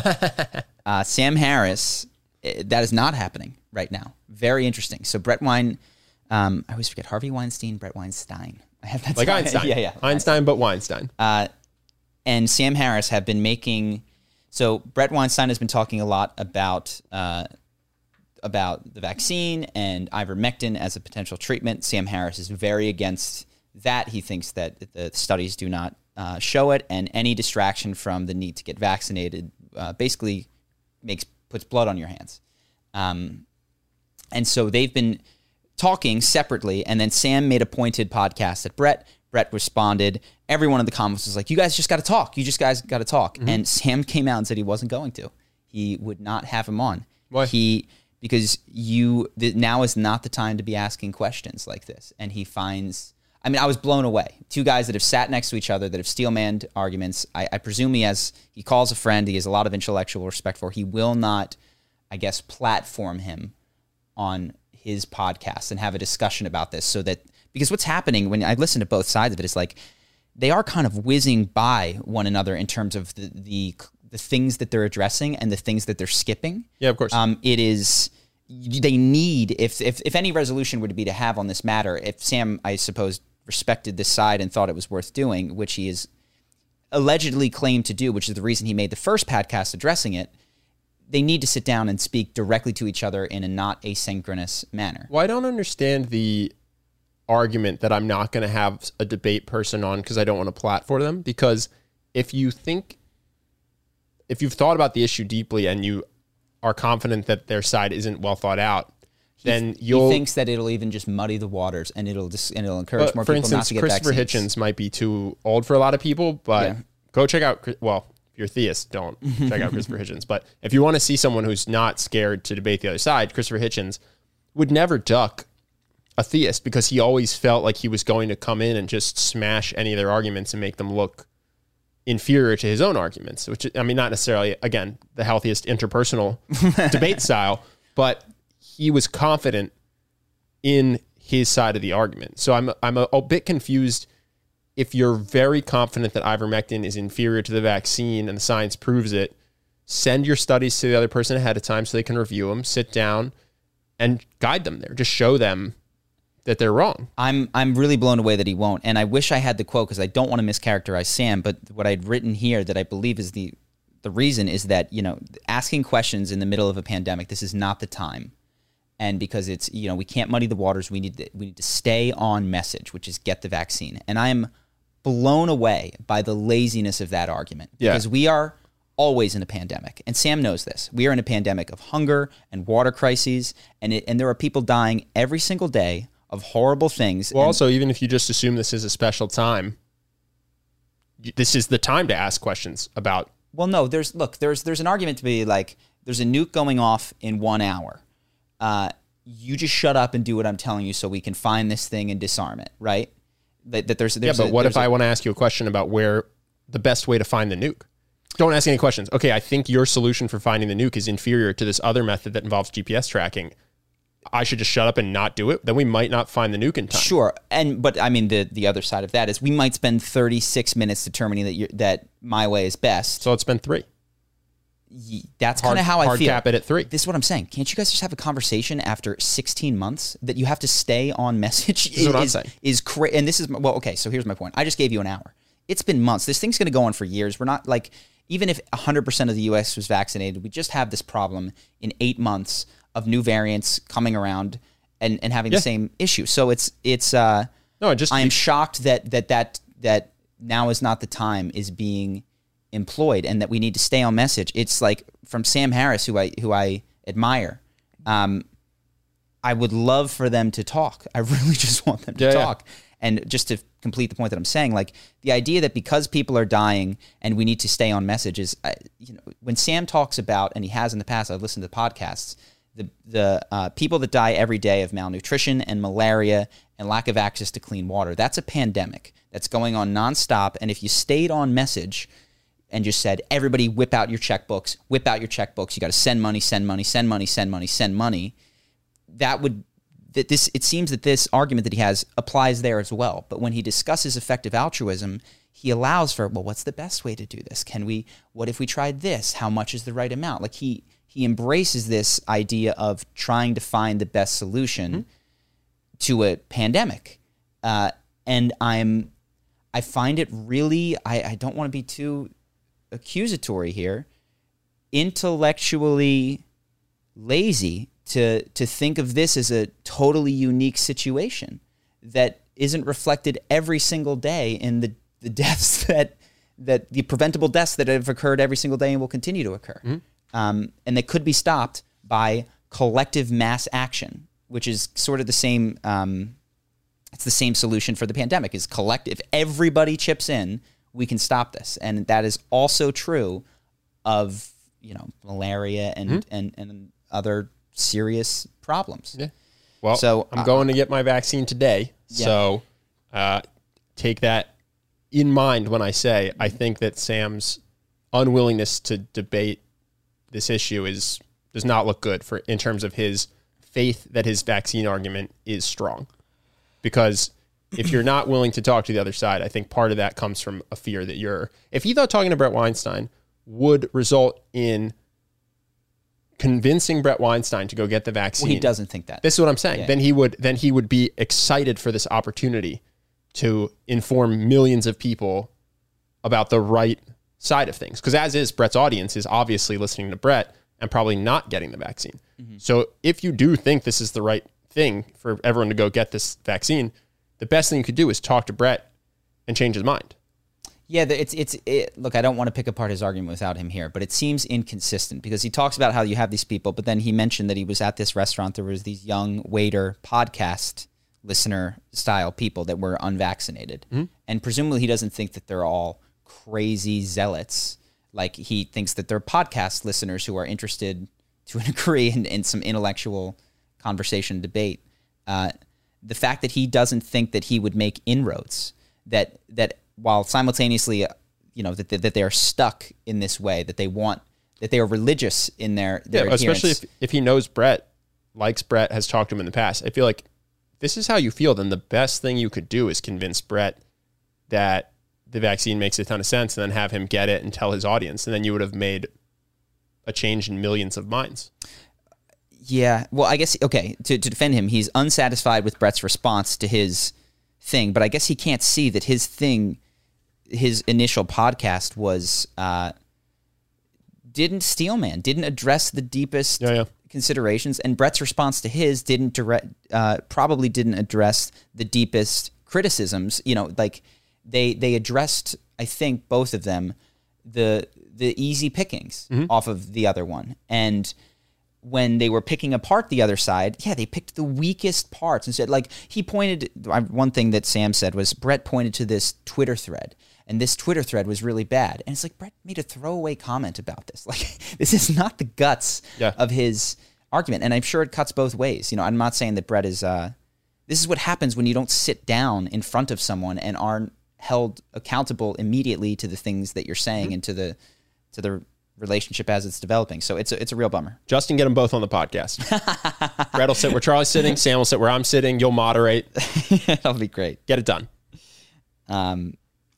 uh, Sam Harris, that is not happening right now. Very interesting. So Brett Wein, um, I always forget, Harvey Weinstein, Brett Weinstein. I have that like time. Einstein. Yeah, yeah. Einstein, but Weinstein. Uh, and Sam Harris have been making, so Brett Weinstein has been talking a lot about uh, about the vaccine and ivermectin as a potential treatment. Sam Harris is very against that. He thinks that the studies do not uh, show it, and any distraction from the need to get vaccinated uh, basically makes puts blood on your hands. Um, and so they've been talking separately, and then Sam made a pointed podcast at Brett. Brett responded. Everyone in the comments was like, you guys just got to talk. You just guys got to talk. Mm-hmm. And Sam came out and said he wasn't going to. He would not have him on. Why? He, because you, the, now is not the time to be asking questions like this. And he finds, I mean, I was blown away. Two guys that have sat next to each other, that have steel-manned arguments. I, I presume he has, he calls a friend. He has a lot of intellectual respect for. He will not, I guess, platform him on his podcast and have a discussion about this, so that, because what's happening when I listen to both sides of it is like they are kind of whizzing by one another in terms of the the, the things that they're addressing and the things that they're skipping. Yeah, of course. Um, it is, they need, if, if if any resolution were to be to have on this matter, if Sam, I suppose, respected this side and thought it was worth doing, which he is allegedly claimed to do, which is the reason he made the first podcast addressing it, they need to sit down and speak directly to each other in a not asynchronous manner. Well, I don't understand the argument that I'm not going to have a debate person on because I don't want to platform them. Because if you think, if you've thought about the issue deeply and you are confident that their side isn't well thought out, he, then you'll... He thinks that it'll even just muddy the waters and it'll just, and it'll encourage but more for people instance, not to get Christopher vaccines. Hitchens might be too old for a lot of people, but Yeah. go check out, well, if you're a theist, don't check out Christopher Hitchens. But if you want to see someone who's not scared to debate the other side, Christopher Hitchens would never duck a theist because he always felt like he was going to come in and just smash any of their arguments and make them look inferior to his own arguments, which, I mean, not necessarily, again, the healthiest interpersonal debate style, but he was confident in his side of the argument. So I'm I'm a, a bit confused. If you're very confident that ivermectin is inferior to the vaccine and the science proves it, send your studies to the other person ahead of time so they can review them, sit down, and guide them there. Just show them that they're wrong. I'm I'm really blown away that he won't. And I wish I had the quote because I don't want to mischaracterize Sam, but what I'd written here that I believe is the the reason is that, you know, asking questions in the middle of a pandemic, this is not the time. And because it's, you know, we can't muddy the waters, we need to, we need to stay on message, which is get the vaccine. And I am blown away by the laziness of that argument. Yeah. Because we are always in a pandemic. And Sam knows this. We are in a pandemic of hunger and water crises, and it, and there are people dying every single day of horrible things. Well, and also, even if you just assume this is a special time, this is the time to ask questions about. Well, no, there's, look, there's there's an argument to be like, there's a nuke going off in one hour. Uh, you just shut up and do what I'm telling you so we can find this thing and disarm it, right? That, that there's, there's yeah, but a, what if a, I want to ask you a question about where the best way to find the nuke? Don't ask any questions. Okay, I think your solution for finding the nuke is inferior to this other method that involves G P S tracking. I should just shut up and not do it, then we might not find the nuke in time. Sure, and but I mean the the other side of that is we might spend thirty-six minutes determining that you're, that my way is best. So let's spend three. That's kind of how I hard feel. cap it at three. This is what I'm saying. Can't you guys just have a conversation after sixteen months that you have to stay on message? This is what I'm saying. Is cra- and this is well, okay. So here's my point. I just gave you an hour. It's been months. This thing's going to go on for years. We're not like even if one hundred percent of the U S was vaccinated, we just have this problem in eight months of new variants coming around and, and having yeah. the same issue. So it's it's. Uh, no, I just I am shocked that that that that now is not the time is being employed and that we need to stay on message. It's like from Sam Harris, who I who I admire. Um, I would love for them to talk. I really just want them to yeah, talk. Yeah. And just to complete the point that I'm saying, like the idea that because people are dying and we need to stay on message is, uh, you know, when Sam talks about, and he has in the past, I've listened to podcasts, the the uh, people that die every day of malnutrition and malaria and lack of access to clean water. That's a pandemic that's going on nonstop. And if you stayed on message and just said, everybody whip out your checkbooks, whip out your checkbooks. You got to send money, send money, send money, send money, send money. That would, that this, it seems that this argument that he has applies there as well. But when he discusses effective altruism, he allows for, well, what's the best way to do this? Can we, what if we tried this? How much is the right amount? Like he, he embraces this idea of trying to find the best solution mm-hmm. to a pandemic. Uh, and I'm, I find it really, I, I don't want to be too accusatory here, intellectually lazy to to think of this as a totally unique situation that isn't reflected every single day in the, the deaths that that the preventable deaths that have occurred every single day and will continue to occur. Mm-hmm. Um, and they could be stopped by collective mass action, which is sort of the same, um, it's the same solution for the pandemic is collect. If everybody chips in, we can stop this. And that is also true of, you know, malaria and, mm-hmm. and, and other serious problems. Yeah. Well, so I'm uh, going to get my vaccine today. Yeah. So uh, take that in mind when I say I think that Sam's unwillingness to debate this issue is does not look good for in terms of his faith that his vaccine argument is strong. Because if you're not willing to talk to the other side, I think part of that comes from a fear that you're... If he thought talking to Bret Weinstein would result in convincing Bret Weinstein to go get the vaccine... Well, he doesn't think that. This is what I'm saying. Yeah. Then he would then he would be excited for this opportunity to inform millions of people about the right side of things. Because as is, Bret's audience is obviously listening to Bret and probably not getting the vaccine. Mm-hmm. So if you do think this is the right thing for everyone to go get this vaccine, the best thing you could do is talk to Bret and change his mind. Yeah, it's it's it, look, I don't want to pick apart his argument without him here, but it seems inconsistent because he talks about how you have these people, but then he mentioned that he was at this restaurant. There was these young waiter podcast listener style people that were unvaccinated, mm-hmm. and presumably he doesn't think that they're all crazy zealots. Like he thinks that they're podcast listeners who are interested to a degree in, in some intellectual conversation, debate. Uh, the fact that he doesn't think that he would make inroads, that that while simultaneously, uh, you know, that, that that they are stuck in this way, that they want, that they are religious in their, their yeah, adherence. Especially if, if he knows Bret, likes Bret, has talked to him in the past. I feel like this is how you feel, then the best thing you could do is convince Bret that the vaccine makes a ton of sense and then have him get it and tell his audience. And then you would have made a change in millions of minds. Yeah, well, I guess, okay, to, to defend him, he's unsatisfied with Bret's response to his thing, but I guess he can't see that his thing, his initial podcast was, uh, didn't Steelman, didn't address the deepest yeah, yeah. considerations, and Bret's response to his didn't direct, uh, probably didn't address the deepest criticisms. You know, like they they addressed, I think, both of them, the the easy pickings mm-hmm. off of the other one, and when they were picking apart the other side, yeah, they picked the weakest parts and said, like, he pointed, one thing that Sam said was Bret pointed to this Twitter thread, and this Twitter thread was really bad. And it's like, Bret made a throwaway comment about this. Like, this is not the guts yeah. of his argument. And I'm sure it cuts both ways. You know, I'm not saying that Bret is, uh, this is what happens when you don't sit down in front of someone and aren't held accountable immediately to the things that you're saying mm-hmm. and to the, to the relationship as it's developing. So it's a, it's a real bummer. Justin, get them both on the podcast. Brett will sit where Charlie's sitting. Sam will sit where I'm sitting. You'll moderate. That'll be great. Get it done. Um.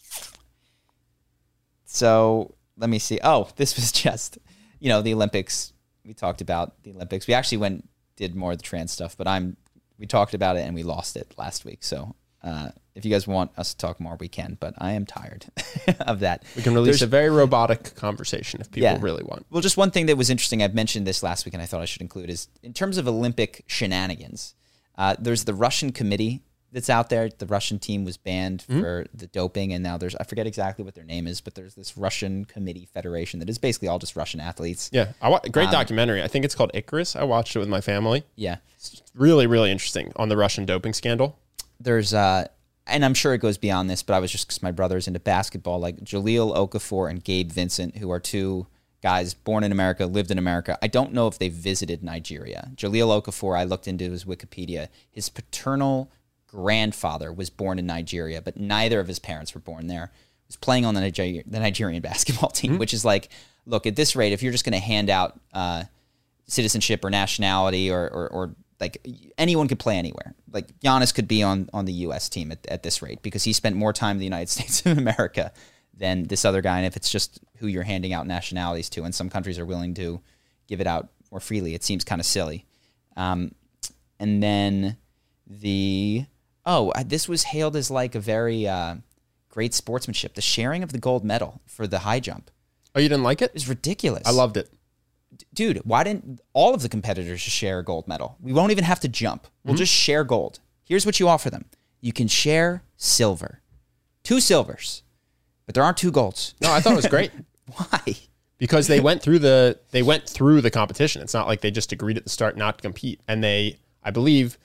So let me see. Oh, this was just, you know, the Olympics. We talked about the Olympics. We actually went did more of the trans stuff, but I'm we talked about it and we lost it last week. So uh, if you guys want us to talk more, we can. But I am tired of that. We can release There's, a very robotic conversation if people yeah. really want. Well, just one thing that was interesting. I've mentioned this last week, and I thought I should include is in terms of Olympic shenanigans. Uh, there's the Russian committee that's out there. The Russian team was banned mm-hmm. for the doping, and now there's, I forget exactly what their name is, but there's this Russian committee federation that is basically all just Russian athletes. Yeah, I wa- great um, documentary. I think it's called Icarus. I watched it with my family. Yeah. It's really, really interesting on the Russian doping scandal. There's, uh, and I'm sure it goes beyond this, but I was just, because my brother's into basketball, like Jaleel Okafor and Gabe Vincent, who are two guys born in America, lived in America. I don't know if they visited Nigeria. Jaleel Okafor, I looked into his Wikipedia. His paternal grandfather was born in Nigeria, but neither of his parents were born there. He was playing on the, Niger- the Nigerian basketball team, mm-hmm. which is like, look, at this rate, if you're just going to hand out uh, citizenship or nationality or, or, or like anyone could play anywhere. Like Giannis could be on, on the U S team at, at this rate because he spent more time in the United States of America than this other guy. And if it's just who you're handing out nationalities to, and some countries are willing to give it out more freely, it seems kind of silly. Um, and then the... Oh, this was hailed as like a very uh, great sportsmanship. The sharing of the gold medal for the high jump. Oh, you didn't like it? It was ridiculous. I loved it. D- dude, why didn't all of the competitors just share a gold medal? We won't even have to jump. We'll mm-hmm. just share gold. Here's what you offer them. You can share silver. Two silvers. But there aren't two golds. No, I thought it was great. Why? Because they went through the they went through the competition. It's not like they just agreed at the start not to compete. And they, I believe,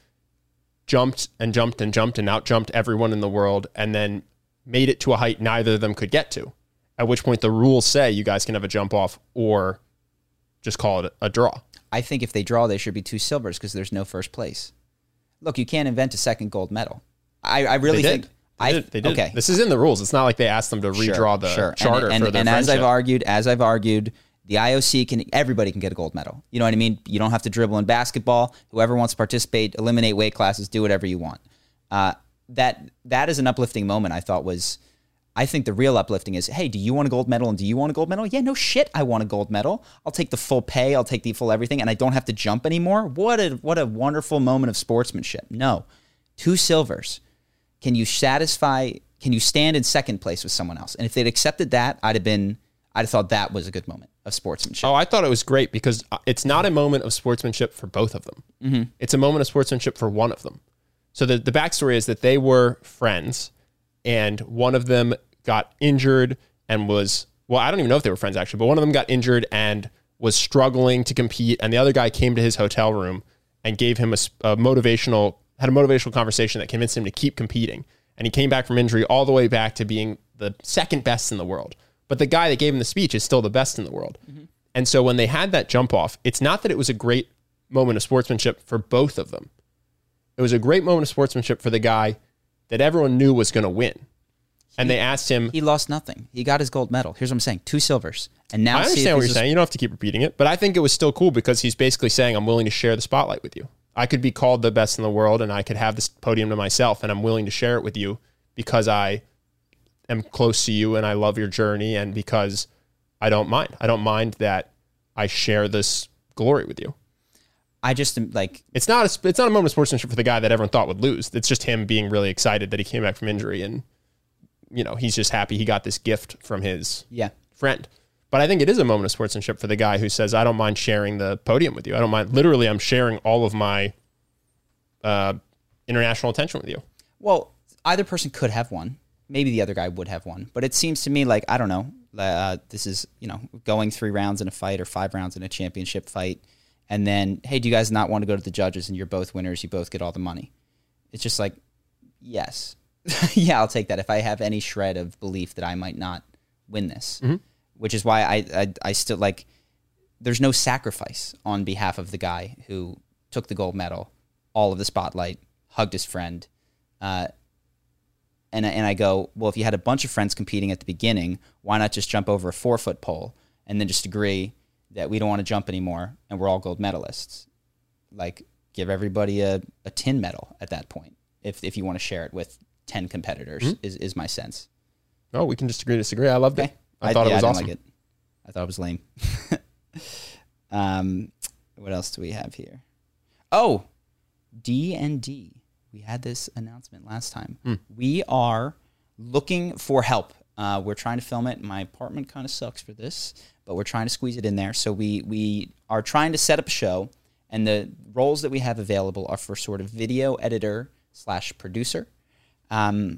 jumped and jumped and jumped and out-jumped everyone in the world and then made it to a height neither of them could get to, at which point the rules say you guys can have a jump off or just call it a draw. I think if they draw, there should be two silvers because there's no first place. Look, you can't invent a second gold medal. I, I really they think... Did. They I, did. They did. Okay. This is in the rules. It's not like they asked them to redraw sure, the sure. charter and, and, for their And friendship. as I've argued, as I've argued... The I O C can, everybody can get a gold medal. You know what I mean? You don't have to dribble in basketball. Whoever wants to participate, eliminate weight classes, do whatever you want. Uh, that that is an uplifting moment. I thought was, I think the real uplifting is, hey, do you want a gold medal and do you want a gold medal? Yeah, no shit, I want a gold medal. I'll take the full pay. I'll take the full everything, and I don't have to jump anymore. What a what a wonderful moment of sportsmanship. No, two silvers. Can you satisfy? Can you stand in second place with someone else? And if they'd accepted that, I'd have been. I'd have thought that was a good moment of sportsmanship. Oh, I thought it was great because it's not a moment of sportsmanship for both of them. Mm-hmm. It's a moment of sportsmanship for one of them. So the, the backstory is that they were friends and one of them got injured and was, well, I don't even know if they were friends actually, but one of them got injured and was struggling to compete. And the other guy came to his hotel room and gave him a, a motivational, had a motivational conversation that convinced him to keep competing. And he came back from injury all the way back to being the second best in the world. But the guy that gave him the speech is still the best in the world. Mm-hmm. And so when they had that jump off, it's not that it was a great moment of sportsmanship for both of them. It was a great moment of sportsmanship for the guy that everyone knew was going to win. And he, they asked him... He lost nothing. He got his gold medal. Here's what I'm saying. Two silvers. And now I understand what you're saying. You don't have to keep repeating it. But I think it was still cool because he's basically saying, I'm willing to share the spotlight with you. I could be called the best in the world and I could have this podium to myself and I'm willing to share it with you because I... am close to you and I love your journey and because I don't mind. I don't mind that I share this glory with you. I just am like... It's not a, it's not a moment of sportsmanship for the guy that everyone thought would lose. It's just him being really excited that he came back from injury and, you know, he's just happy he got this gift from his yeah. friend. But I think it is a moment of sportsmanship for the guy who says, I don't mind sharing the podium with you. I don't mind. Literally, I'm sharing all of my uh, international attention with you. Well, either person could have won. Maybe the other guy would have won. But it seems to me like, I don't know, uh, this is, you know, going three rounds in a fight or five rounds in a championship fight. And then, hey, do you guys not want to go to the judges and you're both winners? You both get all the money. It's just like, yes. Yeah, I'll take that if I have any shred of belief that I might not win this. Mm-hmm. Which is why I, I, I still like, there's no sacrifice on behalf of the guy who took the gold medal, all of the spotlight, hugged his friend, uh, And, and I go, well, if you had a bunch of friends competing at the beginning, why not just jump over a four-foot pole and then just agree that we don't want to jump anymore and we're all gold medalists. Like, give everybody a, a tin medal at that point if if you want to share it with ten competitors, mm-hmm. is, is my sense. Oh, we can just agree to disagree. I loved okay. it. I, I thought yeah, it was I awesome. Like it. I thought it was lame. um, what else do we have here? Oh, D and D. We had this announcement last time. Mm. We are looking for help. Uh, we're trying to film it. My apartment kind of sucks for this, but we're trying to squeeze it in there. So we we are trying to set up a show, and the roles that we have available are for sort of video editor slash producer, um,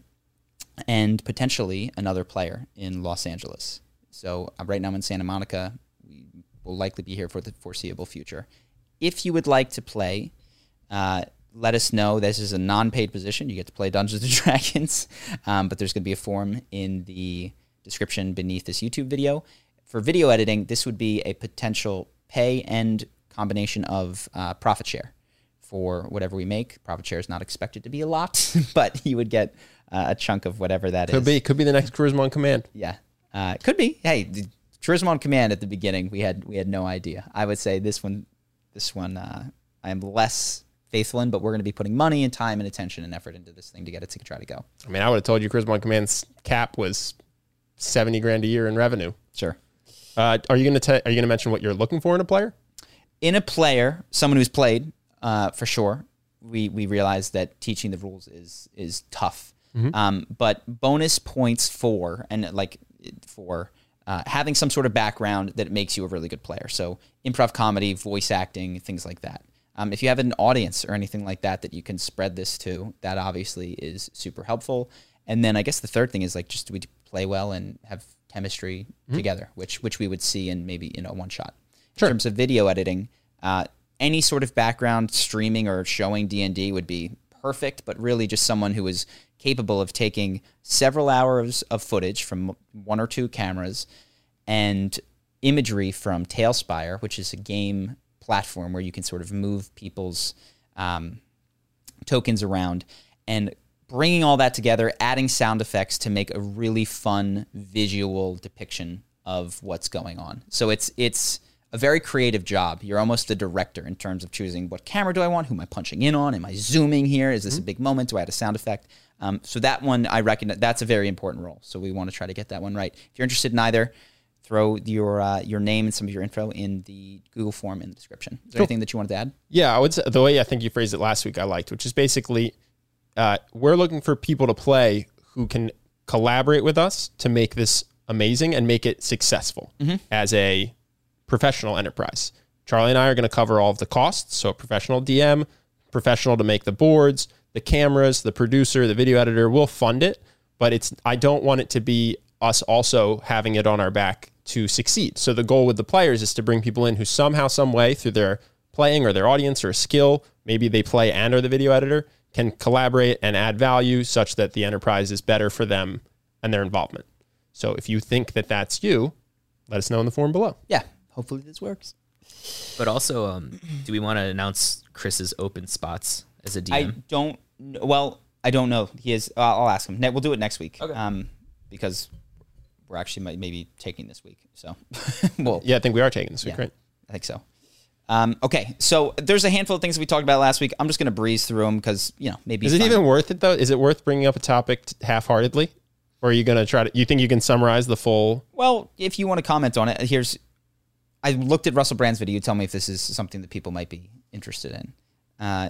and potentially another player in Los Angeles. So uh, right now I'm in Santa Monica. We will likely be here for the foreseeable future. If you would like to play, uh, let us know. This is a non-paid position. You get to play Dungeons and Dragons, um, but there's going to be a form in the description beneath this YouTube video. For video editing, this would be a potential pay and combination of uh, profit share for whatever we make. Profit share is not expected to be a lot, but you would get uh, a chunk of whatever that could is. Could be. Could be the next Charisma on Command. Yeah, uh, could be. Hey, the Charisma on Command at the beginning, we had we had no idea. I would say this one, this one, uh, I am less faithful in, but we're going to be putting money and time and attention and effort into this thing to get it to try to go. I mean, I would have told you Charisma on Command's cap was seventy grand a year in revenue. Sure. Uh, are you going to are you going to mention what you're looking for in a player? In a player, someone who's played, uh, for sure. We we realize that teaching the rules is is tough. Mm-hmm. Um, but bonus points for and like for uh, having some sort of background that makes you a really good player. So improv comedy, voice acting, things like that. Um, if you have an audience or anything like that that you can spread this to, that obviously is super helpful. And then I guess the third thing is like just we play well and have chemistry mm-hmm. together, which which we would see in maybe you know one shot. Sure. In terms of video editing, uh, any sort of background streaming or showing D and D would be perfect, but really just someone who is capable of taking several hours of footage from one or two cameras and imagery from Tailspire, which is a game platform where you can sort of move people's um, tokens around, and bringing all that together, adding sound effects to make a really fun visual depiction of what's going on. So it's it's a very creative job. You're almost the director in terms of choosing what camera do I want, who am I punching in on, am I zooming here, is this mm-hmm. a big moment, do I add a sound effect? Um, so that one, I reckon that's a very important role. So we want to try to get that one right. If you're interested in either, throw your uh, your name and some of your info in the Google form in the description. Is there cool. anything that you wanted to add? Yeah, I would say the way I think you phrased it last week I liked, which is basically uh, we're looking for people to play who can collaborate with us to make this amazing and make it successful mm-hmm. as a professional enterprise. Charlie and I are going to cover all of the costs. So a professional D M, professional to make the boards, the cameras, the producer, the video editor, we'll fund it. But it's I don't want it to be us also having it on our back to succeed. So the goal with the players is to bring people in who somehow, some way, through their playing or their audience or a skill, maybe they play and are the video editor, can collaborate and add value such that the enterprise is better for them and their involvement. So if you think that that's you, let us know in the forum below. Yeah, hopefully this works. But also, um, do we want to announce Chris's open spots as a D M? I don't, well, I don't know. He is, uh, I'll ask him. We'll do it next week. Okay. Um, because we're actually maybe taking this week. So, well, yeah, I think we are taking this week, yeah, right? I think so. Um, okay, so there's a handful of things we talked about last week. I'm just going to breeze through them because, you know, maybe. Is it fun. even worth it, though? Is it worth bringing up a topic half-heartedly? Or are you going to try to, you think you can summarize the full? Well, if you want to comment on it, here's, I looked at Russell Brand's video. Tell me if this is something that people might be interested in. Uh,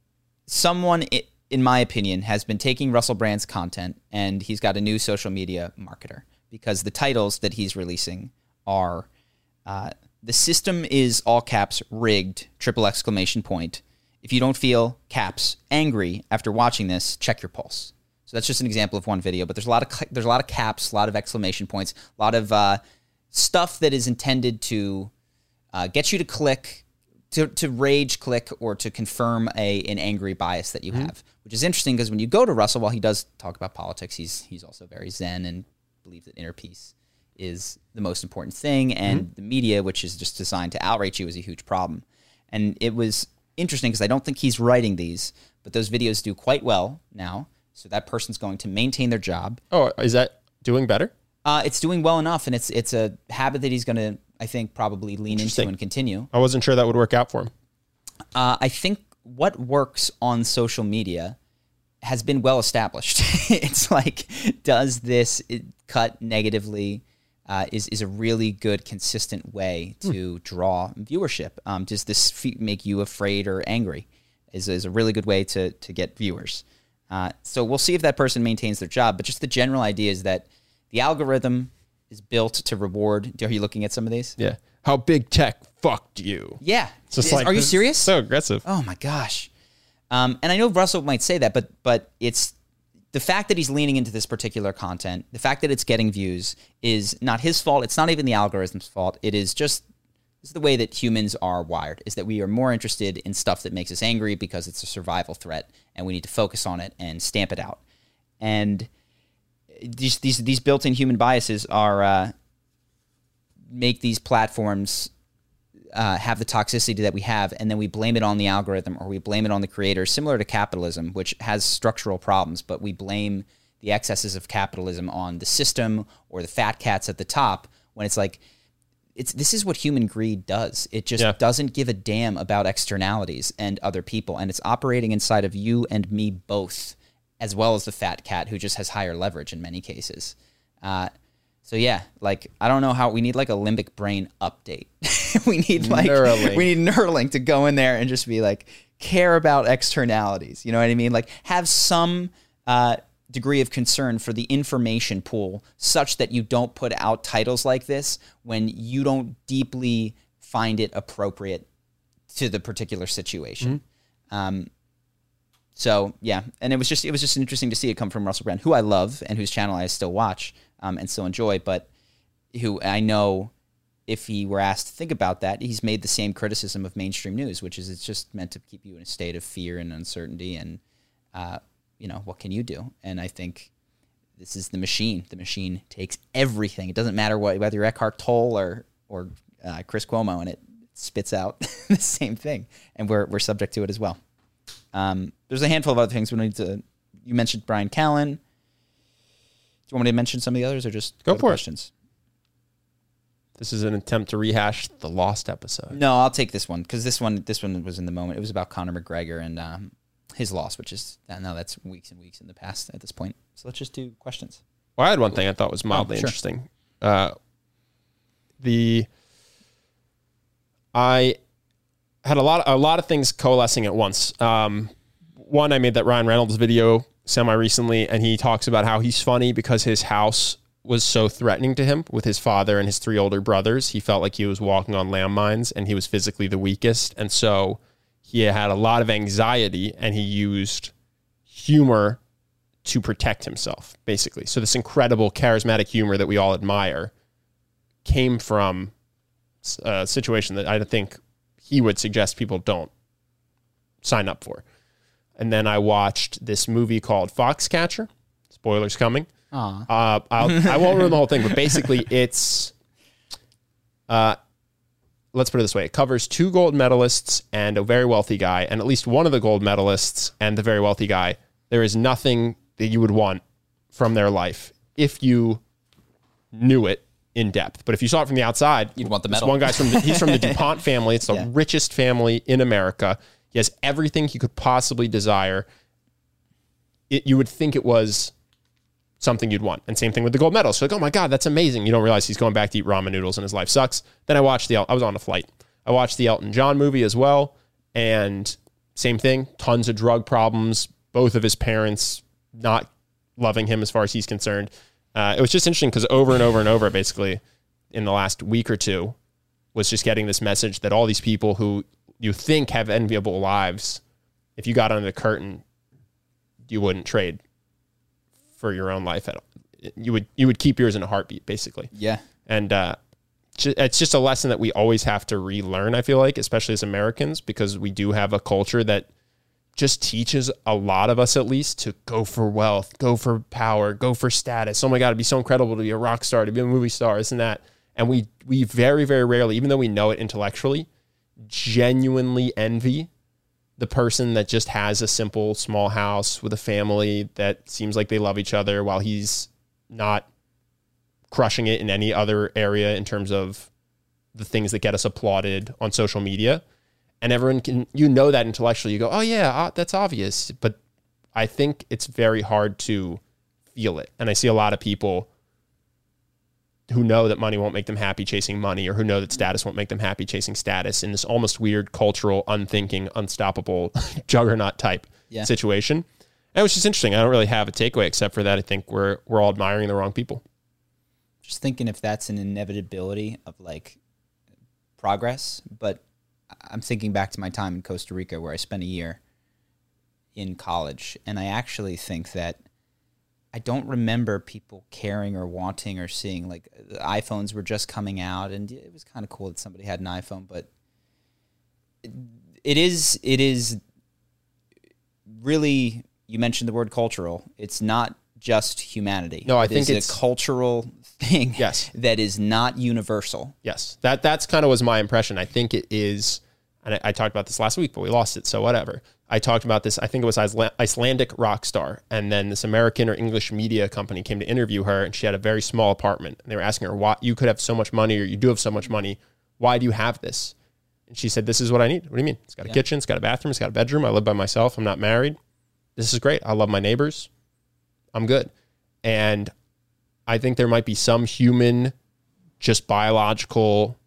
someone, in my opinion, has been taking Russell Brand's content, and he's got a new social media marketer because the titles that he's releasing are, uh, the system is all caps rigged, triple exclamation point. If you don't feel caps angry after watching this, check your pulse. So that's just an example of one video, but there's a lot of there's a lot of caps, a lot of exclamation points, a lot of uh, stuff that is intended to uh, get you to click, to, to rage click, or to confirm a an angry bias that you mm-hmm. have, which is interesting because when you go to Russell, while he does talk about politics, he's he's also very zen and believes that inner peace is the most important thing, and mm-hmm. the media, which is just designed to outrage you, is a huge problem. And it was interesting because I don't think he's writing these, but those videos do quite well now. So that person's going to maintain their job. Oh, is that doing better? Uh, it's doing well enough, and it's it's a habit that he's going to, I think, probably lean into and continue. I wasn't sure that would work out for him. Uh, I think what works on social media has been well established. It's like, does this cut negatively? Uh, is is a really good, consistent way to hmm. draw viewership. Um, does this f- make you afraid or angry? Is is a really good way to to get viewers. Uh, so we'll see if that person maintains their job. But just the general idea is that the algorithm is built to reward. Are you looking at some of these? Yeah. How big tech fucked you? Yeah. It's just is, like, are you serious? So aggressive. Oh my gosh. Um, and I know Russell might say that, but but it's the fact that he's leaning into this particular content, the fact that it's getting views is not his fault. It's not even the algorithm's fault. It is just this is the way that humans are wired, is that we are more interested in stuff that makes us angry because it's a survival threat and we need to focus on it and stamp it out. And these these these built-in human biases are uh, make these platforms Uh, have the toxicity that we have, and then we blame it on the algorithm or we blame it on the creators, similar to capitalism, which has structural problems, but we blame the excesses of capitalism on the system or the fat cats at the top, when it's like, it's this is what human greed does. It just yeah. doesn't give a damn about externalities and other people, and it's operating inside of you and me both, as well as the fat cat who just has higher leverage in many cases. Uh, So yeah, like I don't know how we need like a limbic brain update. we need like Neuralink. we need Neuralink to go in there and just be like care about externalities. You know what I mean? Like have some uh, degree of concern for the information pool, such that you don't put out titles like this when you don't deeply find it appropriate to the particular situation. Mm-hmm. Um, so yeah, and it was just it was just interesting to see it come from Russell Brand, who I love and whose channel I still watch. Um, and still enjoy, but who I know if he were asked to think about that, he's made the same criticism of mainstream news, which is it's just meant to keep you in a state of fear and uncertainty. And, uh, you know, what can you do? And I think this is the machine. The machine takes everything. It doesn't matter what, whether you're Eckhart Tolle or, or uh, Chris Cuomo, and it spits out the same thing. And we're, we're subject to it as well. Um, there's a handful of other things we need to, you mentioned Bryan Callen. Do you want me to mention some of the others, or just go, go for questions? It. This is an attempt to rehash the Lost episode. No, I'll take this one because this one, this one was in the moment. It was about Conor McGregor and um, his loss, which is now that's weeks and weeks in the past at this point. So let's just do questions. Well, I had one thing I thought was mildly oh, sure. interesting. Uh, the I had a lot, a lot of things coalescing at once. Um, one, I made that Ryan Reynolds video semi-recently, and he talks about how he's funny because his house was so threatening to him with his father and his three older brothers. He felt like he was walking on landmines and he was physically the weakest. And so he had a lot of anxiety, and he used humor to protect himself, basically. So this incredible charismatic humor that we all admire came from a situation that I think he would suggest people don't sign up for. And then I watched this movie called Foxcatcher. Spoilers coming. Uh, I'll, I won't ruin the whole thing, but basically it's, uh, let's put it this way. It covers two gold medalists and a very wealthy guy. And at least one of the gold medalists and the very wealthy guy, there is nothing that you would want from their life if you knew it in depth. But if you saw it from the outside, you'd want the medal. This one guy's from the, he's from the DuPont family. It's the yeah. richest family in America. He has everything he could possibly desire. It, you would think it was something you'd want. And same thing with the gold medal. So like, oh my God, that's amazing. You don't realize he's going back to eat ramen noodles and his life sucks. Then I watched the, I was on a flight. I watched the Elton John movie as well. And same thing, tons of drug problems. Both of his parents not loving him as far as he's concerned. Uh, it was just interesting because over and over and over, basically in the last week or two, was just getting this message that all these people who you think have enviable lives, if you got under the curtain, you wouldn't trade for your own life at all. You would you would keep yours in a heartbeat, basically. Yeah. And uh, it's just a lesson that we always have to relearn, I feel like, especially as Americans, because we do have a culture that just teaches a lot of us, at least, to go for wealth, go for power, go for status. Oh my God, it'd be so incredible to be a rock star, to be a movie star, isn't that? And we we very, very rarely, even though we know it intellectually, genuinely envy the person that just has a simple small house with a family that seems like they love each other while he's not crushing it in any other area in terms of the things that get us applauded on social media. And everyone can, you know that intellectually, you go, oh yeah, uh, that's obvious. But I think it's very hard to feel it. And I see a lot of people who know that money won't make them happy chasing money, or who know that status won't make them happy chasing status, in this almost weird cultural, unthinking, unstoppable juggernaut type yeah. situation. And it was just interesting. I don't really have a takeaway except for that I think we're we're all admiring the wrong people. Just thinking if that's an inevitability of like progress, but I'm thinking back to my time in Costa Rica where I spent a year in college, and I actually think that I don't remember people caring or wanting or seeing, like, the iPhones were just coming out, and it was kind of cool that somebody had an iPhone, but it, it is it is really, you mentioned the word cultural. It's not just humanity. No, I it think is it's a cultural thing yes. that is not universal. Yes, that that's kind of was my impression. I think it is, and I, I talked about this last week, but we lost it, so whatever. I talked about this, I think it was Iceland- Icelandic rock star, and then this American or English media company came to interview her, and she had a very small apartment, and they were asking her, why you could have so much money, or you do have so much money, why do you have this? And she said, this is what I need. What do you mean? It's got a yeah. kitchen, it's got a bathroom, it's got a bedroom, I live by myself, I'm not married. This is great. I love my neighbors. I'm good. And I think there might be some human, just biological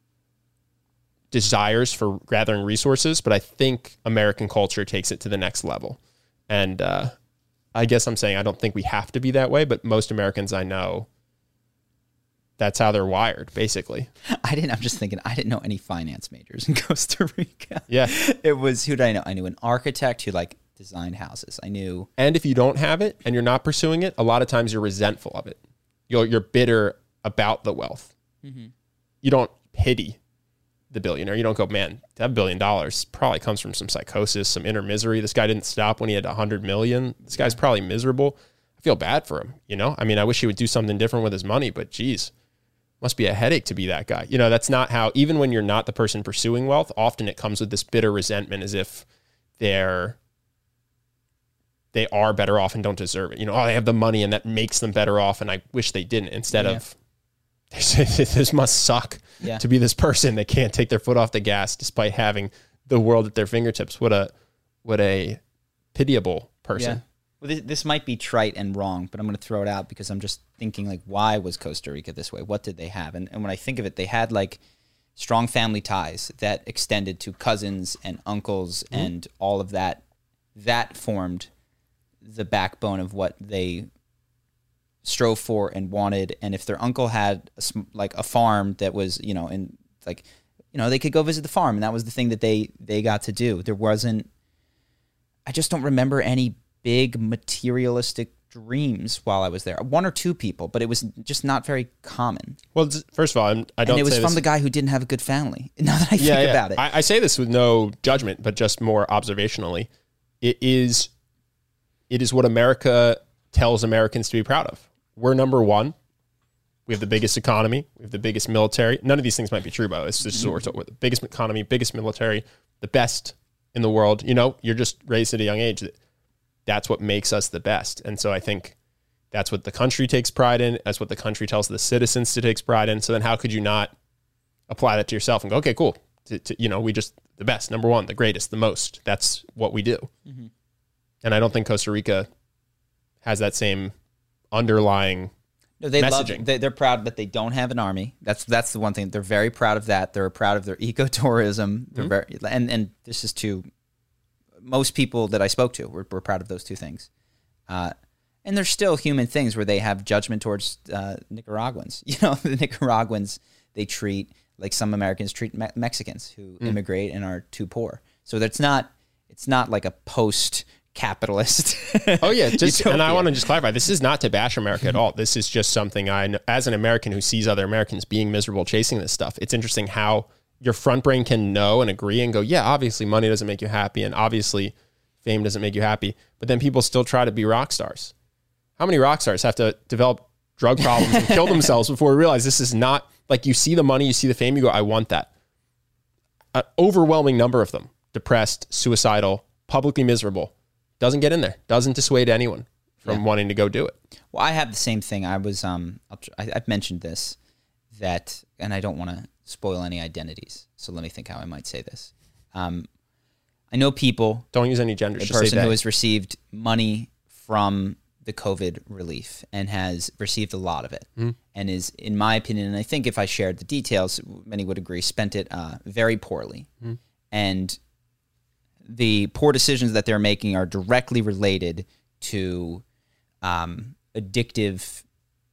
desires for gathering resources, but I think American culture takes it to the next level. And uh, I guess I'm saying I don't think we have to be that way, but most Americans I know, that's how they're wired, basically. I didn't, I'm just thinking, I didn't know any finance majors in Costa Rica. Yeah. It was, who did I know? I knew an architect who like designed houses. I knew. And if you don't have it and you're not pursuing it, a lot of times you're resentful of it. You're, you're bitter about the wealth. Mm-hmm. You don't pity the billionaire. You don't go, man, that billion dollars probably comes from some psychosis, some inner misery. This guy didn't stop when he had a hundred million. This guy's probably miserable. I feel bad for him. You know, I mean, I wish he would do something different with his money, but geez, must be a headache to be that guy. You know, that's not how, even when you're not the person pursuing wealth, often it comes with this bitter resentment as if they're, they are better off and don't deserve it. You know, oh, they have the money and that makes them better off, and I wish they didn't, instead yeah. of, they say this must suck yeah. to be this person that can't take their foot off the gas despite having the world at their fingertips. What a what a pitiable person. Yeah. Well, this, this might be trite and wrong, but I'm going to throw it out because I'm just thinking, like, why was Costa Rica this way? What did they have? And, and when I think of it, they had like strong family ties that extended to cousins and uncles, mm-hmm. and all of that. That formed the backbone of what they strove for and wanted. And if their uncle had a, like a farm that was, you know, and like, you know, they could go visit the farm, and that was the thing that they they got to do. There wasn't, I just don't remember any big materialistic dreams while I was there. One or two people, but it was just not very common. Well, first of all, I'm, I don't. And it was say from this. the guy who didn't have a good family. Now that I yeah, think yeah. about it, I, I say this with no judgment, but just more observationally. It is, it is what America tells Americans to be proud of. We're number one. We have the biggest economy. We have the biggest military. None of these things might be true, but it's just sort of the biggest economy, biggest military, the best in the world. You know, you're just raised at a young age that that's what makes us the best. And so I think that's what the country takes pride in. That's what the country tells the citizens to take pride in. So then how could you not apply that to yourself and go, okay, cool. To, to, you know, we just the best, number one, the greatest, the most. That's what we do. Mm-hmm. And I don't think Costa Rica has that same underlying no, they messaging. Love, they, they're proud that they don't have an army. That's that's the one thing. They're very proud of that. They're proud of their ecotourism. They're mm-hmm. very and and this is to most people that I spoke to. Were, were proud of those two things. Uh, and there's still human things where they have judgment towards uh, Nicaraguans. You know, the Nicaraguans they treat like some Americans treat Me- Mexicans who mm. immigrate and are too poor. So that's not it's not like a post. Capitalist. Oh yeah, just and I want to just clarify. This is not to bash America at all. This is just something I, know, as an American who sees other Americans being miserable chasing this stuff. It's interesting how your front brain can know and agree and go, yeah, obviously money doesn't make you happy, and obviously fame doesn't make you happy. But then people still try to be rock stars. How many rock stars have to develop drug problems and kill themselves before we realize this is not like you see the money, you see the fame, you go, I want that. An overwhelming number of them, depressed, suicidal, publicly miserable. Doesn't get in there. Doesn't dissuade anyone from Yeah. wanting to go do it. Well, I have the same thing. I was, um, I'll, tr- I, I've mentioned this, that, and I don't want to spoil any identities. So let me think how I might say this. Um, I know people, Don't use any genders. a Just say person they. who has received money from the COVID relief and has received a lot of it, Mhm. and is, in my opinion, and I think if I shared the details, many would agree, spent it uh, very poorly. Mhm. And the poor decisions that they're making are directly related to um, addictive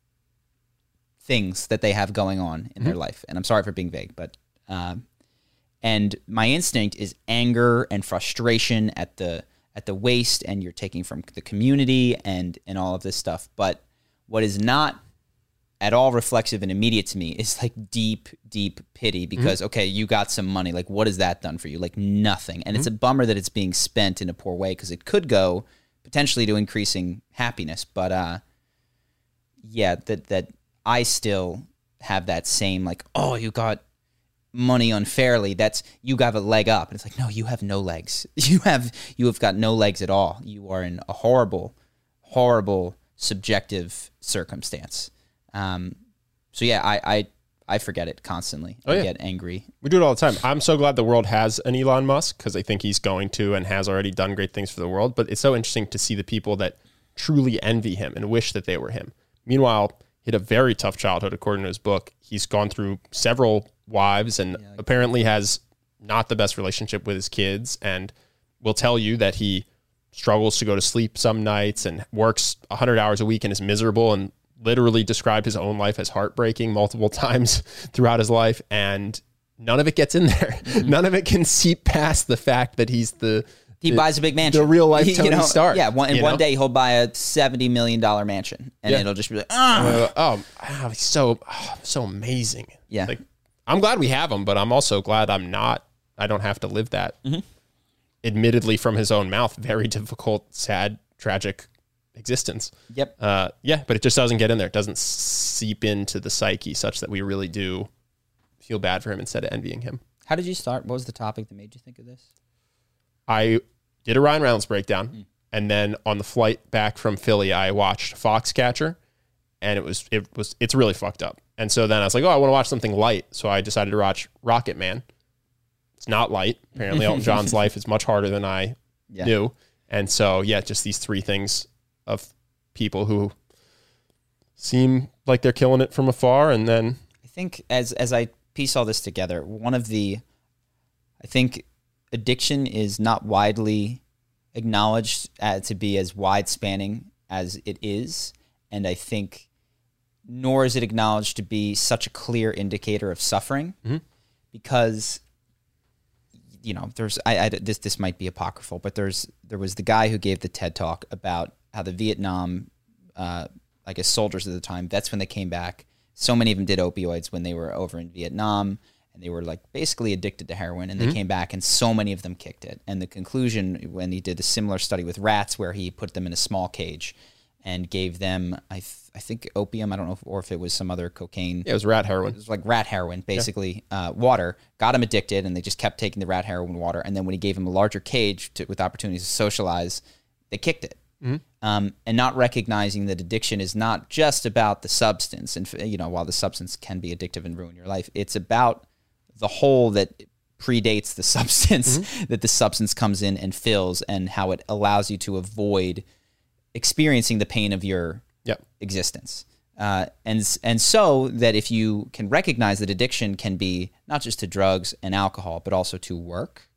things that they have going on in their life. And I'm sorry for being vague, but um, and my instinct is anger and frustration at the at the waste and you're taking from the community and and all of this stuff. But what is not at all reflexive and immediate to me is like deep, deep pity because, okay, you got some money. Like, what has that done for you? Like nothing. And it's a bummer that it's being spent in a poor way because it could go potentially to increasing happiness. But uh, yeah, that that I still have that same like, oh, you got money unfairly. That's you got a leg up. And it's like, no, you have no legs. You have you have got no legs at all. You are in a horrible, horrible subjective circumstance. Um, so yeah, I, I, I forget it constantly. Oh, I yeah. get angry. We do it all the time. I'm so glad the world has an Elon Musk because I think he's going to and has already done great things for the world. But it's so interesting to see the people that truly envy him and wish that they were him. Meanwhile, he had a very tough childhood, according to his book. He's gone through several wives and Yeah. apparently has not the best relationship with his kids and will tell you that he struggles to go to sleep some nights and works one hundred hours a week and is miserable and literally described his own life as heartbreaking multiple times throughout his life. And none of it gets in there. Mm-hmm. None of it can seep past the fact that he's the, He the- buys a big mansion. the real life He- Tony you know, Stark. Yeah, one, and you one know? day he'll buy a seventy million dollars mansion, and Yeah. it'll just be like, ah. Uh, oh, oh, he's so, oh, so amazing. Yeah. Like, I'm glad we have him, but I'm also glad I'm not, I don't have to live that. Mm-hmm. Admittedly, from his own mouth, very difficult, sad, tragic existence. Yep. Uh, yeah, but it just doesn't get in there. It doesn't seep into the psyche such that we really do feel bad for him instead of envying him. How did you start? What was the topic that made you think of this? I did a Ryan Reynolds breakdown, and then on the flight back from Philly, I watched Foxcatcher, and it was it was it's really fucked up. And so then I was like, oh, I want to watch something light, so I decided to watch Rocket Man. It's not light. Apparently, Elton John's life is much harder than I Yeah. knew, and so yeah, just these three things of people who seem like they're killing it from afar, and then I think as as I piece all this together, one of the, I think addiction is not widely acknowledged uh, to be as wide spanning as it is, and I think nor is it acknowledged to be such a clear indicator of suffering, Mhm. because you know there's I, I this this might be apocryphal, but there's there was the guy who gave the TED talk about how the Vietnam, uh, I guess soldiers at the time, that's when they came back. So many of them did opioids when they were over in Vietnam, and they were like basically addicted to heroin, and they came back, and so many of them kicked it. And the conclusion, when he did a similar study with rats, where he put them in a small cage and gave them, I th- I think opium, I don't know, if, or if it was some other cocaine. yeah, it was rat heroin. It was like rat heroin, basically, uh, water, got him addicted, and they just kept taking the rat heroin water. And then when he gave him a larger cage to, with opportunities to socialize, they kicked it. Um, and not recognizing that addiction is not just about the substance. And, you know, while the substance can be addictive and ruin your life, it's about the whole that predates the substance, that the substance comes in and fills, and how it allows you to avoid experiencing the pain of your Yep. existence. Uh, and and so that if you can recognize that addiction can be not just to drugs and alcohol, but also to work,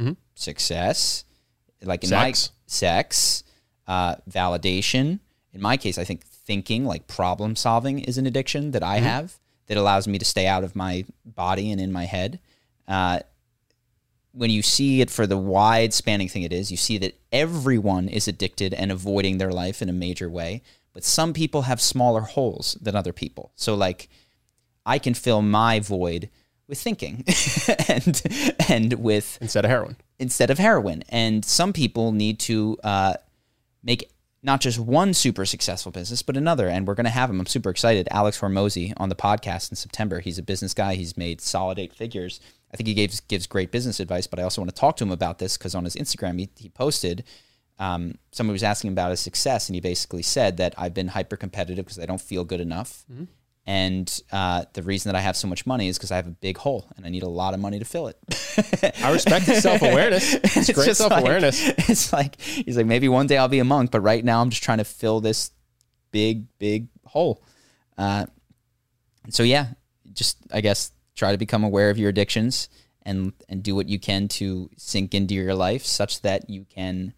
success, like in Sex. my sex, uh, validation. In my case, I think thinking, like problem solving, is an addiction that I have that allows me to stay out of my body and in my head. Uh, when you see it for the wide spanning thing it is, you see that everyone is addicted and avoiding their life in a major way. But some people have smaller holes than other people. So like I can fill my void with thinking and and with Instead of heroin. instead of heroin. And some people need to uh, make not just one super successful business, but another. And we're going to have him. I'm super excited. Alex Hormozy on the podcast in September. He's a business guy. He's made solid eight figures. I think he gives gives great business advice, but I also want to talk to him about this because on his Instagram, he, he posted um, somebody was asking about his success, and he basically said that I've been hyper competitive because I don't feel good enough. Mm-hmm. And uh, the reason that I have so much money is because I have a big hole and I need a lot of money to fill it. I respect his self-awareness. It's, it's great self-awareness. Like, it's like, he's like, maybe one day I'll be a monk, but right now I'm just trying to fill this big, big hole. Uh, so yeah, just, I guess, try to become aware of your addictions and, and do what you can to sink into your life such that you can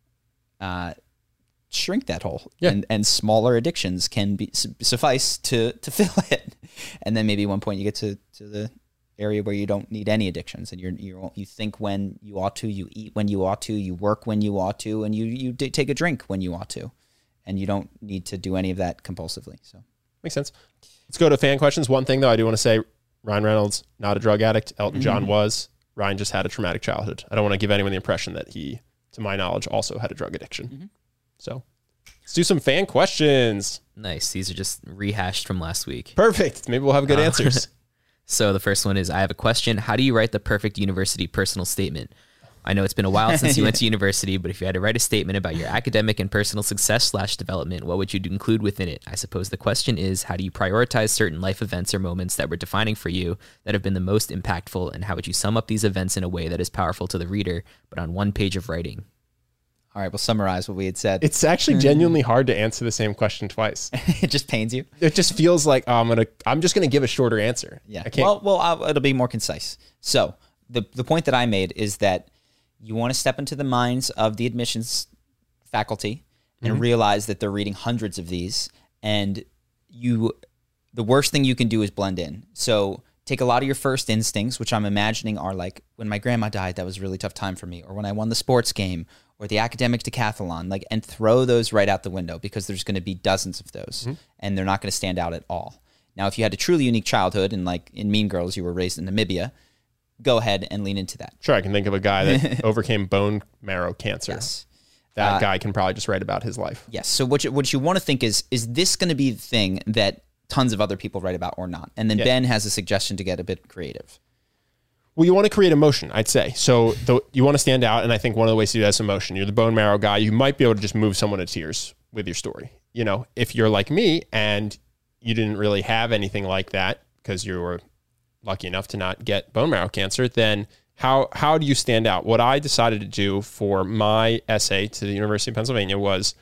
uh, shrink that hole, yeah. and and smaller addictions can be su- suffice to to fill it, and then maybe at one point you get to, to the area where you don't need any addictions, and you're you you think when you ought to, you eat when you ought to, you work when you ought to, and you you d- take a drink when you ought to, and you don't need to do any of that compulsively. So makes sense. Let's go to fan questions. One thing though, I do want to say, Ryan Reynolds not a drug addict. Elton John mm-hmm. was. Ryan just had a traumatic childhood. I don't want to give anyone the impression that he, to my knowledge, also had a drug addiction. Mm-hmm. So let's do some fan questions. Nice. These are just rehashed from last week. Perfect. Maybe we'll have good uh, answers. So the first one is, I have a question. How do you write the perfect university personal statement? I know it's been a while since you went to university, but if you had to write a statement about your academic and personal success slash development, what would you include within it? I suppose the question is, how do you prioritize certain life events or moments that were defining for you that have been the most impactful, and how would you sum up these events in a way that is powerful to the reader, but on one page of writing? All right, we'll summarize what we had said. It's actually genuinely hard to answer the same question twice. It just pains you. It just feels like oh, I'm gonna. I'm just gonna give a shorter answer. Yeah. I can't. Well, well, I'll, it'll be more concise. So the the point that I made is that you want to step into the minds of the admissions faculty and mm-hmm. realize that they're reading hundreds of these, and you. The worst thing you can do is blend in. So take a lot of your first instincts, which I'm imagining are like, when my grandma died, that was a really tough time for me, or when I won the sports game, or the academic decathlon, like, and throw those right out the window, because there's going to be dozens of those, mm-hmm. and they're not going to stand out at all. Now, if you had a truly unique childhood, and like in Mean Girls, you were raised in Namibia, go ahead and lean into that. Sure, I can think of a guy that overcame bone marrow cancer. Yes. That uh, guy can probably just write about his life. Yes. So what you, what you want to think is, is this going to be the thing that tons of other people write about or not? And then yeah. Ben has a suggestion to get a bit creative. Well, you want to create emotion, I'd say. So the, you want to stand out, and I think one of the ways to do that is emotion. You're the bone marrow guy. You might be able to just move someone to tears with your story. You know, if you're like me and you didn't really have anything like that because you were lucky enough to not get bone marrow cancer, then how how do you stand out? What I decided to do for my essay to the University of Pennsylvania was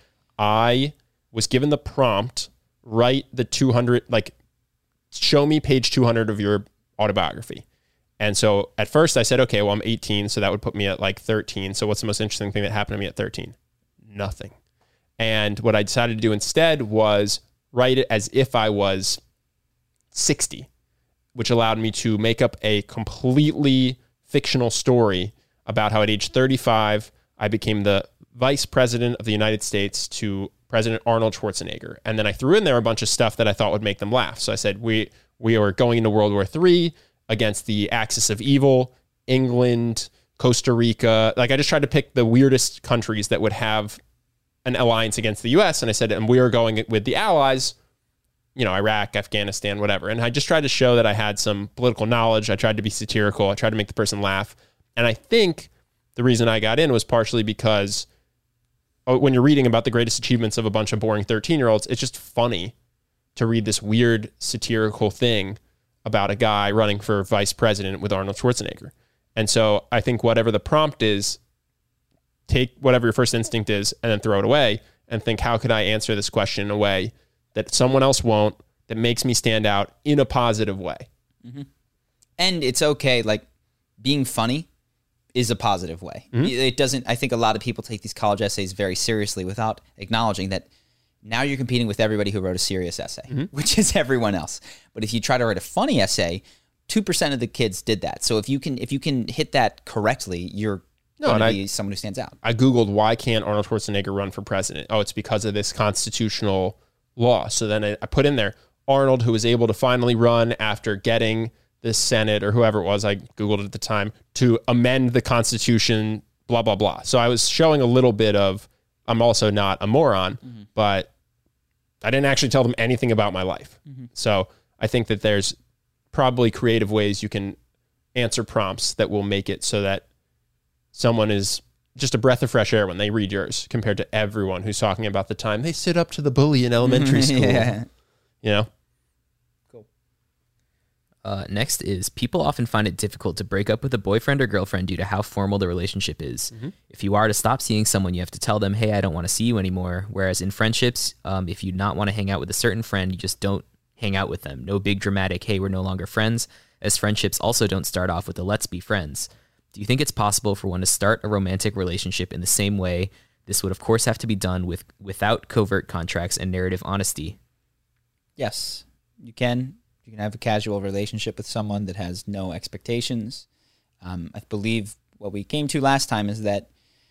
I was given the prompt, write the two hundred, like, show me page two hundred of your autobiography. And so at first I said, okay, well, I'm eighteen, so that would put me at like thirteen. So what's the most interesting thing that happened to me at thirteen? Nothing. And what I decided to do instead was write it as if I was sixty, which allowed me to make up a completely fictional story about how at age thirty-five, I became the vice president of the United States to President Arnold Schwarzenegger. And then I threw in there a bunch of stuff that I thought would make them laugh. So I said, we we were going into World War Three against the axis of evil, England, Costa Rica. Like, I just tried to pick the weirdest countries that would have an alliance against the U S. And I said, and we were going with the allies, you know, Iraq, Afghanistan, whatever. And I just tried to show that I had some political knowledge. I tried to be satirical. I tried to make the person laugh. And I think the reason I got in was partially because when you're reading about the greatest achievements of a bunch of boring thirteen-year-olds, it's just funny to read this weird satirical thing about a guy running for vice president with Arnold Schwarzenegger. And so I think whatever the prompt is, take whatever your first instinct is and then throw it away and think, how could I answer this question in a way that someone else won't, that makes me stand out in a positive way? Mm-hmm. And it's okay. Like, being funny is a positive way. Mm-hmm. It doesn't, I think a lot of people take these college essays very seriously without acknowledging that now you're competing with everybody who wrote a serious essay, mm-hmm. which is everyone else. But if you try to write a funny essay, two percent of the kids did that. So if you can if you can hit that correctly, you're no, going to be I, someone who stands out. I Googled, why can't Arnold Schwarzenegger run for president? Oh, it's because of this constitutional law. So then I, I put in there, Arnold, who was able to finally run after getting the Senate or whoever it was, I Googled it at the time, to amend the Constitution, blah, blah, blah. So I was showing a little bit of, I'm also not a moron, mm-hmm. but I didn't actually tell them anything about my life. Mm-hmm. So I think that there's probably creative ways you can answer prompts that will make it so that someone is just a breath of fresh air when they read yours compared to everyone who's talking about the time they sit up to the bully in elementary school. Yeah. You know? Cool. Uh, next is people often find it difficult to break up with a boyfriend or girlfriend due to how formal the relationship is. Mm-hmm. If you are to stop seeing someone, you have to tell them, hey, I don't want to see you anymore. Whereas in friendships, um, if you not want to hang out with a certain friend, you just don't hang out with them. No big dramatic, hey, we're no longer friends, as friendships also don't start off with a let's be friends. Do you think it's possible for one to start a romantic relationship in the same way? This would, of course, have to be done with without covert contracts and narrative honesty. Yes, you can. You can have a casual relationship with someone that has no expectations. Um, I believe what we came to last time is that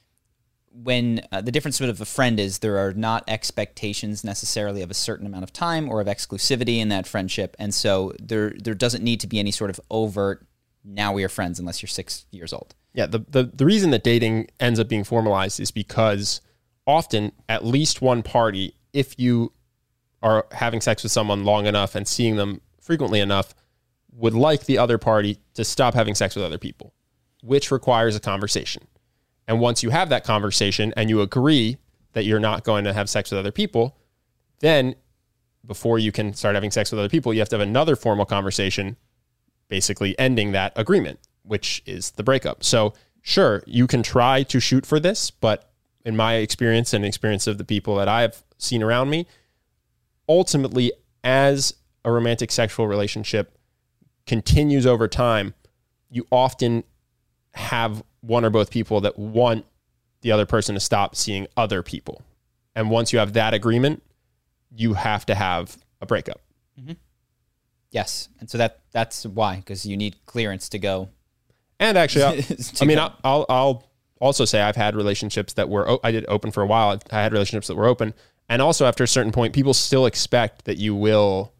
when uh, the difference with a friend is there are not expectations necessarily of a certain amount of time or of exclusivity in that friendship. And so there there doesn't need to be any sort of overt, now we are friends unless you're six years old. Yeah, the, the, the reason that dating ends up being formalized is because often at least one party, if you are having sex with someone long enough and seeing them frequently enough, would like the other party to stop having sex with other people, which requires a conversation. And once you have that conversation and you agree that you're not going to have sex with other people, then before you can start having sex with other people, you have to have another formal conversation, basically ending that agreement, which is the breakup. So sure, you can try to shoot for this, but in my experience and experience of the people that I've seen around me, ultimately, as a romantic sexual relationship continues over time, you often have one or both people that want the other person to stop seeing other people. And once you have that agreement, you have to have a breakup. Mm-hmm. Yes. And so that that's why, because you need clearance to go. And actually, I'll, I mean, I'll, I'll, I'll also say I've had relationships that were, I did open for a while. I had relationships that were open. And also after a certain point, people still expect that you will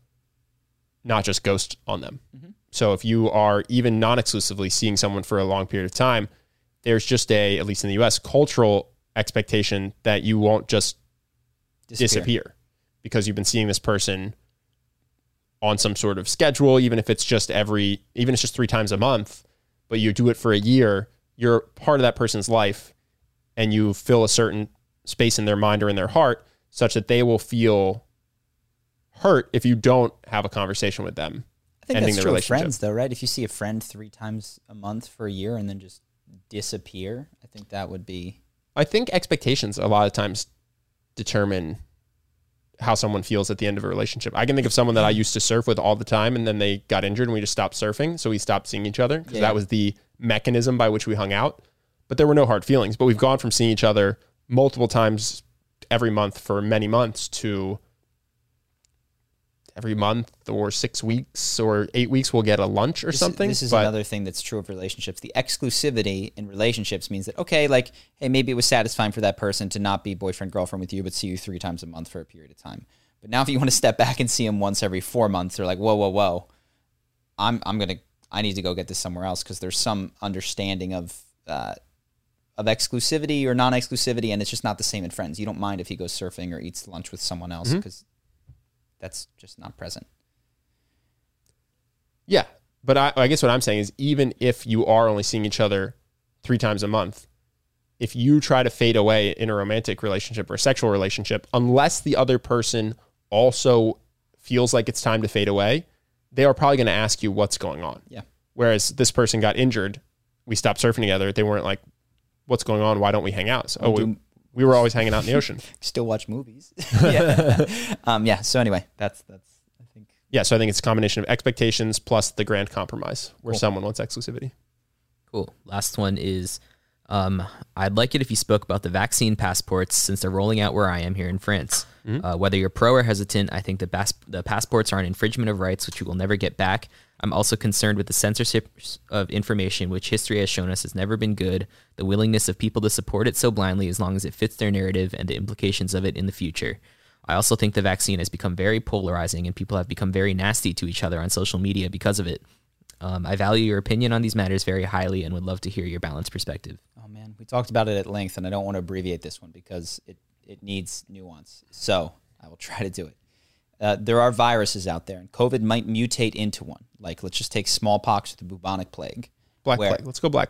not just ghost on them. Mm-hmm. So if you are even non-exclusively seeing someone for a long period of time, there's just a, at least in the U S, cultural expectation that you won't just disappear, disappear because you've been seeing this person on some sort of schedule, even if it's just every, even if it's just three times a month, but you do it for a year, you're part of that person's life and you fill a certain space in their mind or in their heart such that they will feel hurt if you don't have a conversation with them. I think ending that's true of friends though, right? If you see a friend three times a month for a year and then just disappear, I think that would be... I think expectations a lot of times determine how someone feels at the end of a relationship. I can think of someone that I used to surf with all the time and then they got injured and we just stopped surfing. So we stopped seeing each other because yeah. that was the mechanism by which we hung out. But there were no hard feelings. But we've gone from seeing each other multiple times every month for many months to every month or six weeks or eight weeks we'll get a lunch or this, something. This is but, another thing that's true of relationships. The exclusivity in relationships means that, okay, like, hey, maybe it was satisfying for that person to not be boyfriend, girlfriend with you, but see you three times a month for a period of time. But now if you want to step back and see them once every four months, they're like, whoa, whoa, whoa, I'm I'm going to, I need to go get this somewhere else because there's some understanding of, uh, of exclusivity or non-exclusivity, and it's just not the same in friends. You don't mind if he goes surfing or eats lunch with someone else because mm-hmm. that's just not present. Yeah. But I, I guess what I'm saying is even if you are only seeing each other three times a month, if you try to fade away in a romantic relationship or a sexual relationship, unless the other person also feels like it's time to fade away, they are probably going to ask you what's going on. Yeah. Whereas this person got injured, we stopped surfing together. They weren't like, what's going on? Why don't we hang out? So, oh, we, we were always hanging out in the ocean. Still watch movies. yeah. Um, yeah. So anyway, that's, that's, I think. Yeah. So I think it's a combination of expectations plus the grand compromise where cool. someone wants exclusivity. Cool. Last one is, um, I'd like it if you spoke about the vaccine passports since they're rolling out where I am here in France. Mm-hmm. Uh, whether you're pro or hesitant, I think the, bas- the passports are an infringement of rights, which you will never get back. I'm also concerned with the censorship of information, which history has shown us has never been good, the willingness of people to support it so blindly as long as it fits their narrative, and the implications of it in the future. I also think the vaccine has become very polarizing, and people have become very nasty to each other on social media because of it. Um, I value your opinion on these matters very highly and would love to hear your balanced perspective. Oh, man. We talked about it at length, and I don't want to abbreviate this one because it, it needs nuance. So I will try to do it. Uh, there are viruses out there, and COVID might mutate into one. Like, let's just take smallpox or the bubonic plague. Black where, plague. Let's go black plague.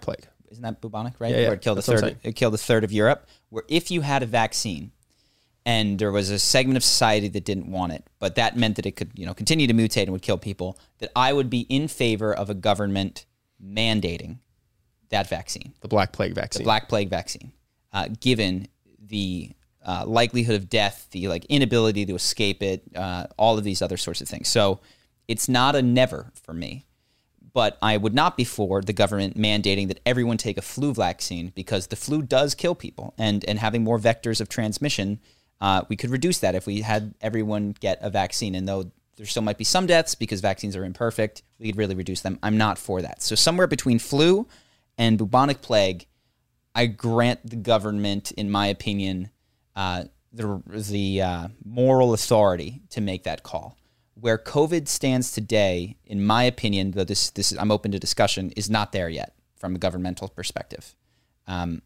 isn't that bubonic, right? Yeah, yeah. Where it killed a That's what I'm third. It killed a third of Europe. Where if you had a vaccine, and there was a segment of society that didn't want it, but that meant that it could, you know, continue to mutate and would kill people, that I would be in favor of a government mandating that vaccine, The Black Plague vaccine. the Black Plague vaccine, uh, given the uh, likelihood of death, the like inability to escape it, uh, all of these other sorts of things. So it's not a never for me. But I would not be for the government mandating that everyone take a flu vaccine, because the flu does kill people, and, and having more vectors of transmission, uh, we could reduce that if we had everyone get a vaccine. And though there still might be some deaths because vaccines are imperfect, we could really reduce them. I'm not for that. So somewhere between flu and bubonic plague, I grant the government, in my opinion, uh, the, the uh, moral authority to make that call. Where COVID stands today, in my opinion, though this this I'm open to discussion, is not there yet from a governmental perspective. Um,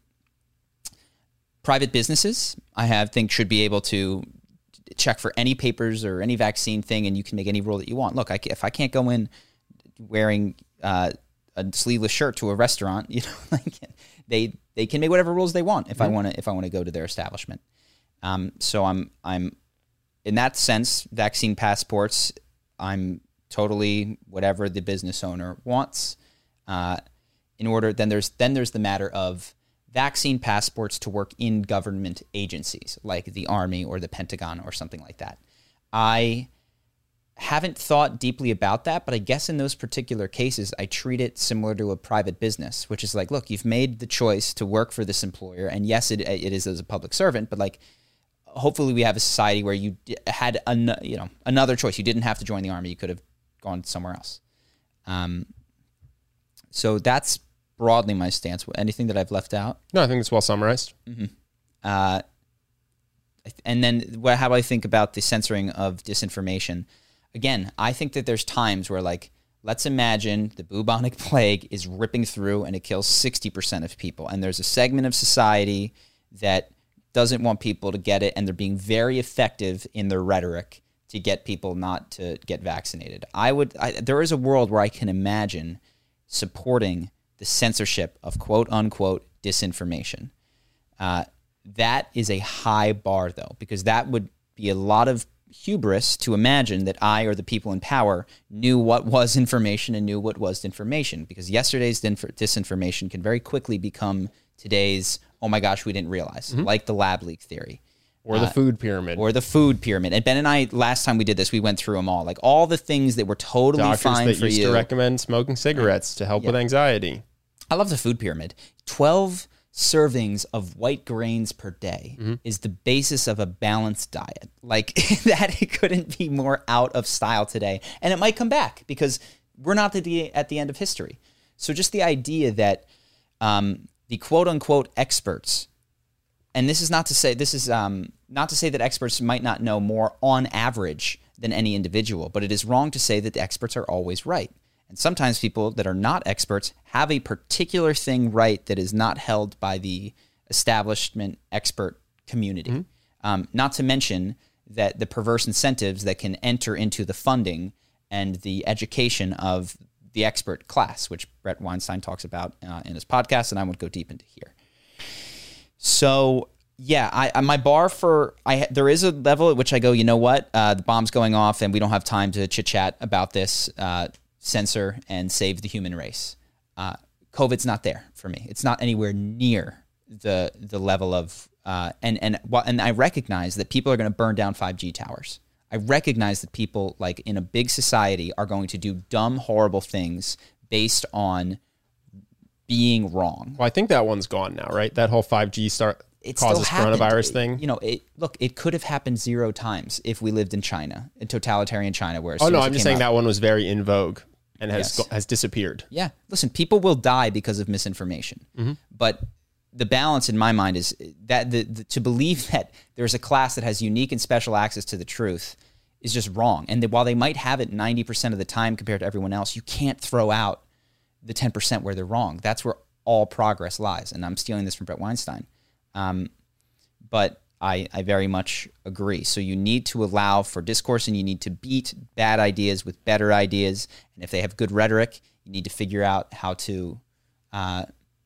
private businesses, I have think should be able to check for any papers or any vaccine thing, and you can make any rule that you want. Look, I, if I can't go in wearing uh, a sleeveless shirt to a restaurant, you know, like they they can make whatever rules they want if mm-hmm. I want to if I want to go to their establishment. Um, so I'm I'm. In that sense, vaccine passports, I'm totally whatever the business owner wants. Uh, in order, then there's then there's the matter of vaccine passports to work in government agencies like the Army or the Pentagon or something like that. I haven't thought deeply about that, but I guess in those particular cases, I treat it similar to a private business, which is like, look, you've made the choice to work for this employer, and yes, it it is as a public servant, but like, hopefully we have a society where you had an, you know another choice. You didn't have to join the Army. You could have gone somewhere else. Um, so that's broadly my stance. Anything that I've left out? No, I think it's well summarized. Mm-hmm. Uh, and then what, how do I think about the censoring of disinformation? Again, I think that there's times where, like, let's imagine the bubonic plague is ripping through and it kills sixty percent of people. And there's a segment of society that doesn't want people to get it, and they're being very effective in their rhetoric to get people not to get vaccinated. I would. I, there is a world where I can imagine supporting the censorship of quote unquote disinformation. Uh, that is a high bar, though, because that would be a lot of hubris to imagine that I or the people in power knew what was information and knew what was information. Because yesterday's disinformation can very quickly become today's, oh my gosh, we didn't realize, mm-hmm. like the lab leak theory. Or the uh, food pyramid. Or the food pyramid. And Ben and I, last time we did this, we went through them all. Like all the things that were totally Doctors fine that for used you. to recommend smoking cigarettes to help yeah. with anxiety. I love the food pyramid. twelve servings of white grains per day mm-hmm. is the basis of a balanced diet. Like that, it couldn't be more out of style today. And it might come back because we're not at the, at the end of history. So just the idea that um, the quote unquote experts, and this is not to say this is um, not to say that experts might not know more on average than any individual, but it is wrong to say that the experts are always right. And sometimes people that are not experts have a particular thing right that is not held by the establishment expert community. Mm-hmm. Um, not to mention that the perverse incentives that can enter into the funding and the education of the expert class, which Brett Weinstein talks about uh, in his podcast, and I won't go deep into here. So, yeah, I, I my bar for I there is a level at which I go, you know what, uh, the bomb's going off, and we don't have time to chit chat about this. Uh, censor and save the human race. Uh, COVID's not there for me. It's not anywhere near the the level of uh, and and and I recognize that people are going to burn down five G towers. I recognize that people, like in a big society, are going to do dumb, horrible things based on being wrong. Well, I think that one's gone now, right? That whole five G start it causes coronavirus it, thing. You know, it, look, it could have happened zero times if we lived in China, in totalitarian China, where. As oh soon no, as I'm just saying out, that one was very in vogue and has yes. go, has disappeared. Yeah, listen, people will die because of misinformation, mm-hmm. but the balance in my mind is that the, the to believe that there's a class that has unique and special access to the truth is just wrong. And that while they might have it ninety percent of the time compared to everyone else, you can't throw out the ten percent where they're wrong. That's where all progress lies. And I'm stealing this from Brett Weinstein. Um, but I, I very much agree. So you need to allow for discourse, and you need to beat bad ideas with better ideas. And if they have good rhetoric, you need to figure out how to uh,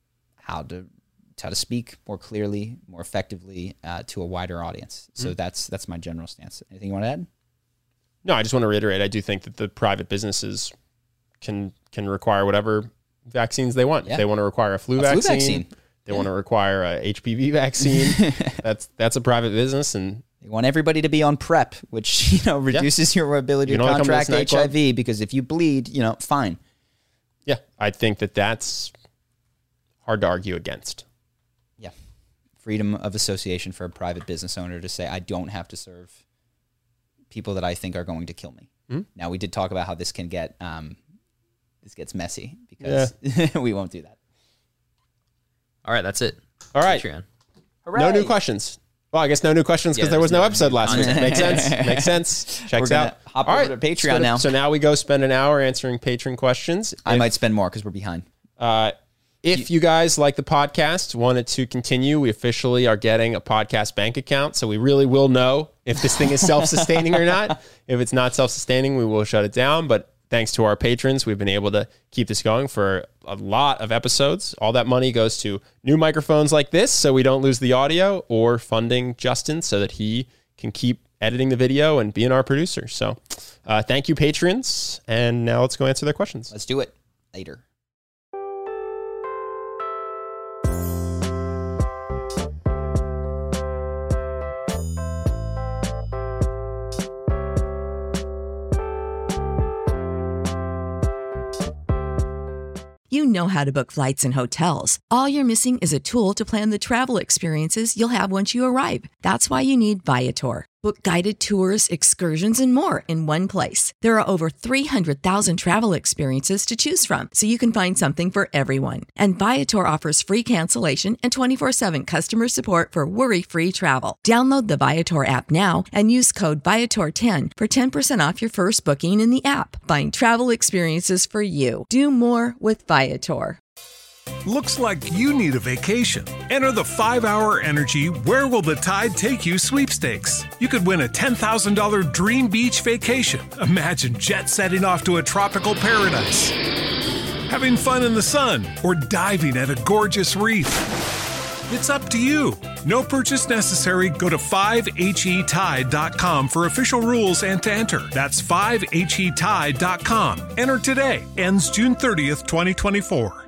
how to how to speak more clearly, more effectively uh, to a wider audience. So mm-hmm. that's that's my general stance. Anything you want to add? No, I just want to reiterate. I do think that the private businesses can can require whatever vaccines they want. Yeah. If they want to require a flu a vaccine, flu vaccine. they yeah. want to require a H P V vaccine. that's that's a private business, and they want everybody to be on PrEP, which you know reduces yeah. your ability you to contract to H I V. Club? Because if you bleed, you know, fine. Yeah, I think that that's hard to argue against. Yeah, freedom of association for a private business owner to say, I don't have to serve people that I think are going to kill me. Mm-hmm. Now, we did talk about how this can get, um, this gets messy because yeah. we won't do that. All right, that's it. All right. Patreon. Hooray. No new questions. Well, I guess no new questions because yeah, there was no, no episode last week. Makes sense. Makes sense. Checks out. Hop All over right. to Patreon so, now. So now we go spend an hour answering patron questions. I if, might spend more because we're behind. Uh, if you guys like the podcast, wanted to continue, we officially are getting a podcast bank account. So we really will know if this thing is self-sustaining or not. If it's not self-sustaining, we will shut it down. But thanks to our patrons, we've been able to keep this going for a lot of episodes. All that money goes to new microphones like this so we don't lose the audio, or funding Justin so that he can keep editing the video and being our producer. So uh, thank you, patrons. And now let's go answer their questions. Let's do it later. You know how to book flights and hotels. All you're missing is a tool to plan the travel experiences you'll have once you arrive. That's why you need Viator. Book guided tours, excursions, and more in one place. There are over three hundred thousand travel experiences to choose from, so you can find something for everyone. And Viator offers free cancellation and twenty-four seven customer support for worry-free travel. Download the Viator app now and use code Viator ten for ten percent off your first booking in the app. Find travel experiences for you. Do more with Viator. Looks like you need a vacation. Enter the five hour Energy Where Will the Tide Take You sweepstakes. You could win a ten thousand dollars dream beach vacation. Imagine jet setting off to a tropical paradise, having fun in the sun, or diving at a gorgeous reef. It's up to you. No purchase necessary. Go to five H E tide dot com for official rules and to enter. That's five H E tide dot com. Enter today. Ends June thirtieth, twenty twenty-four.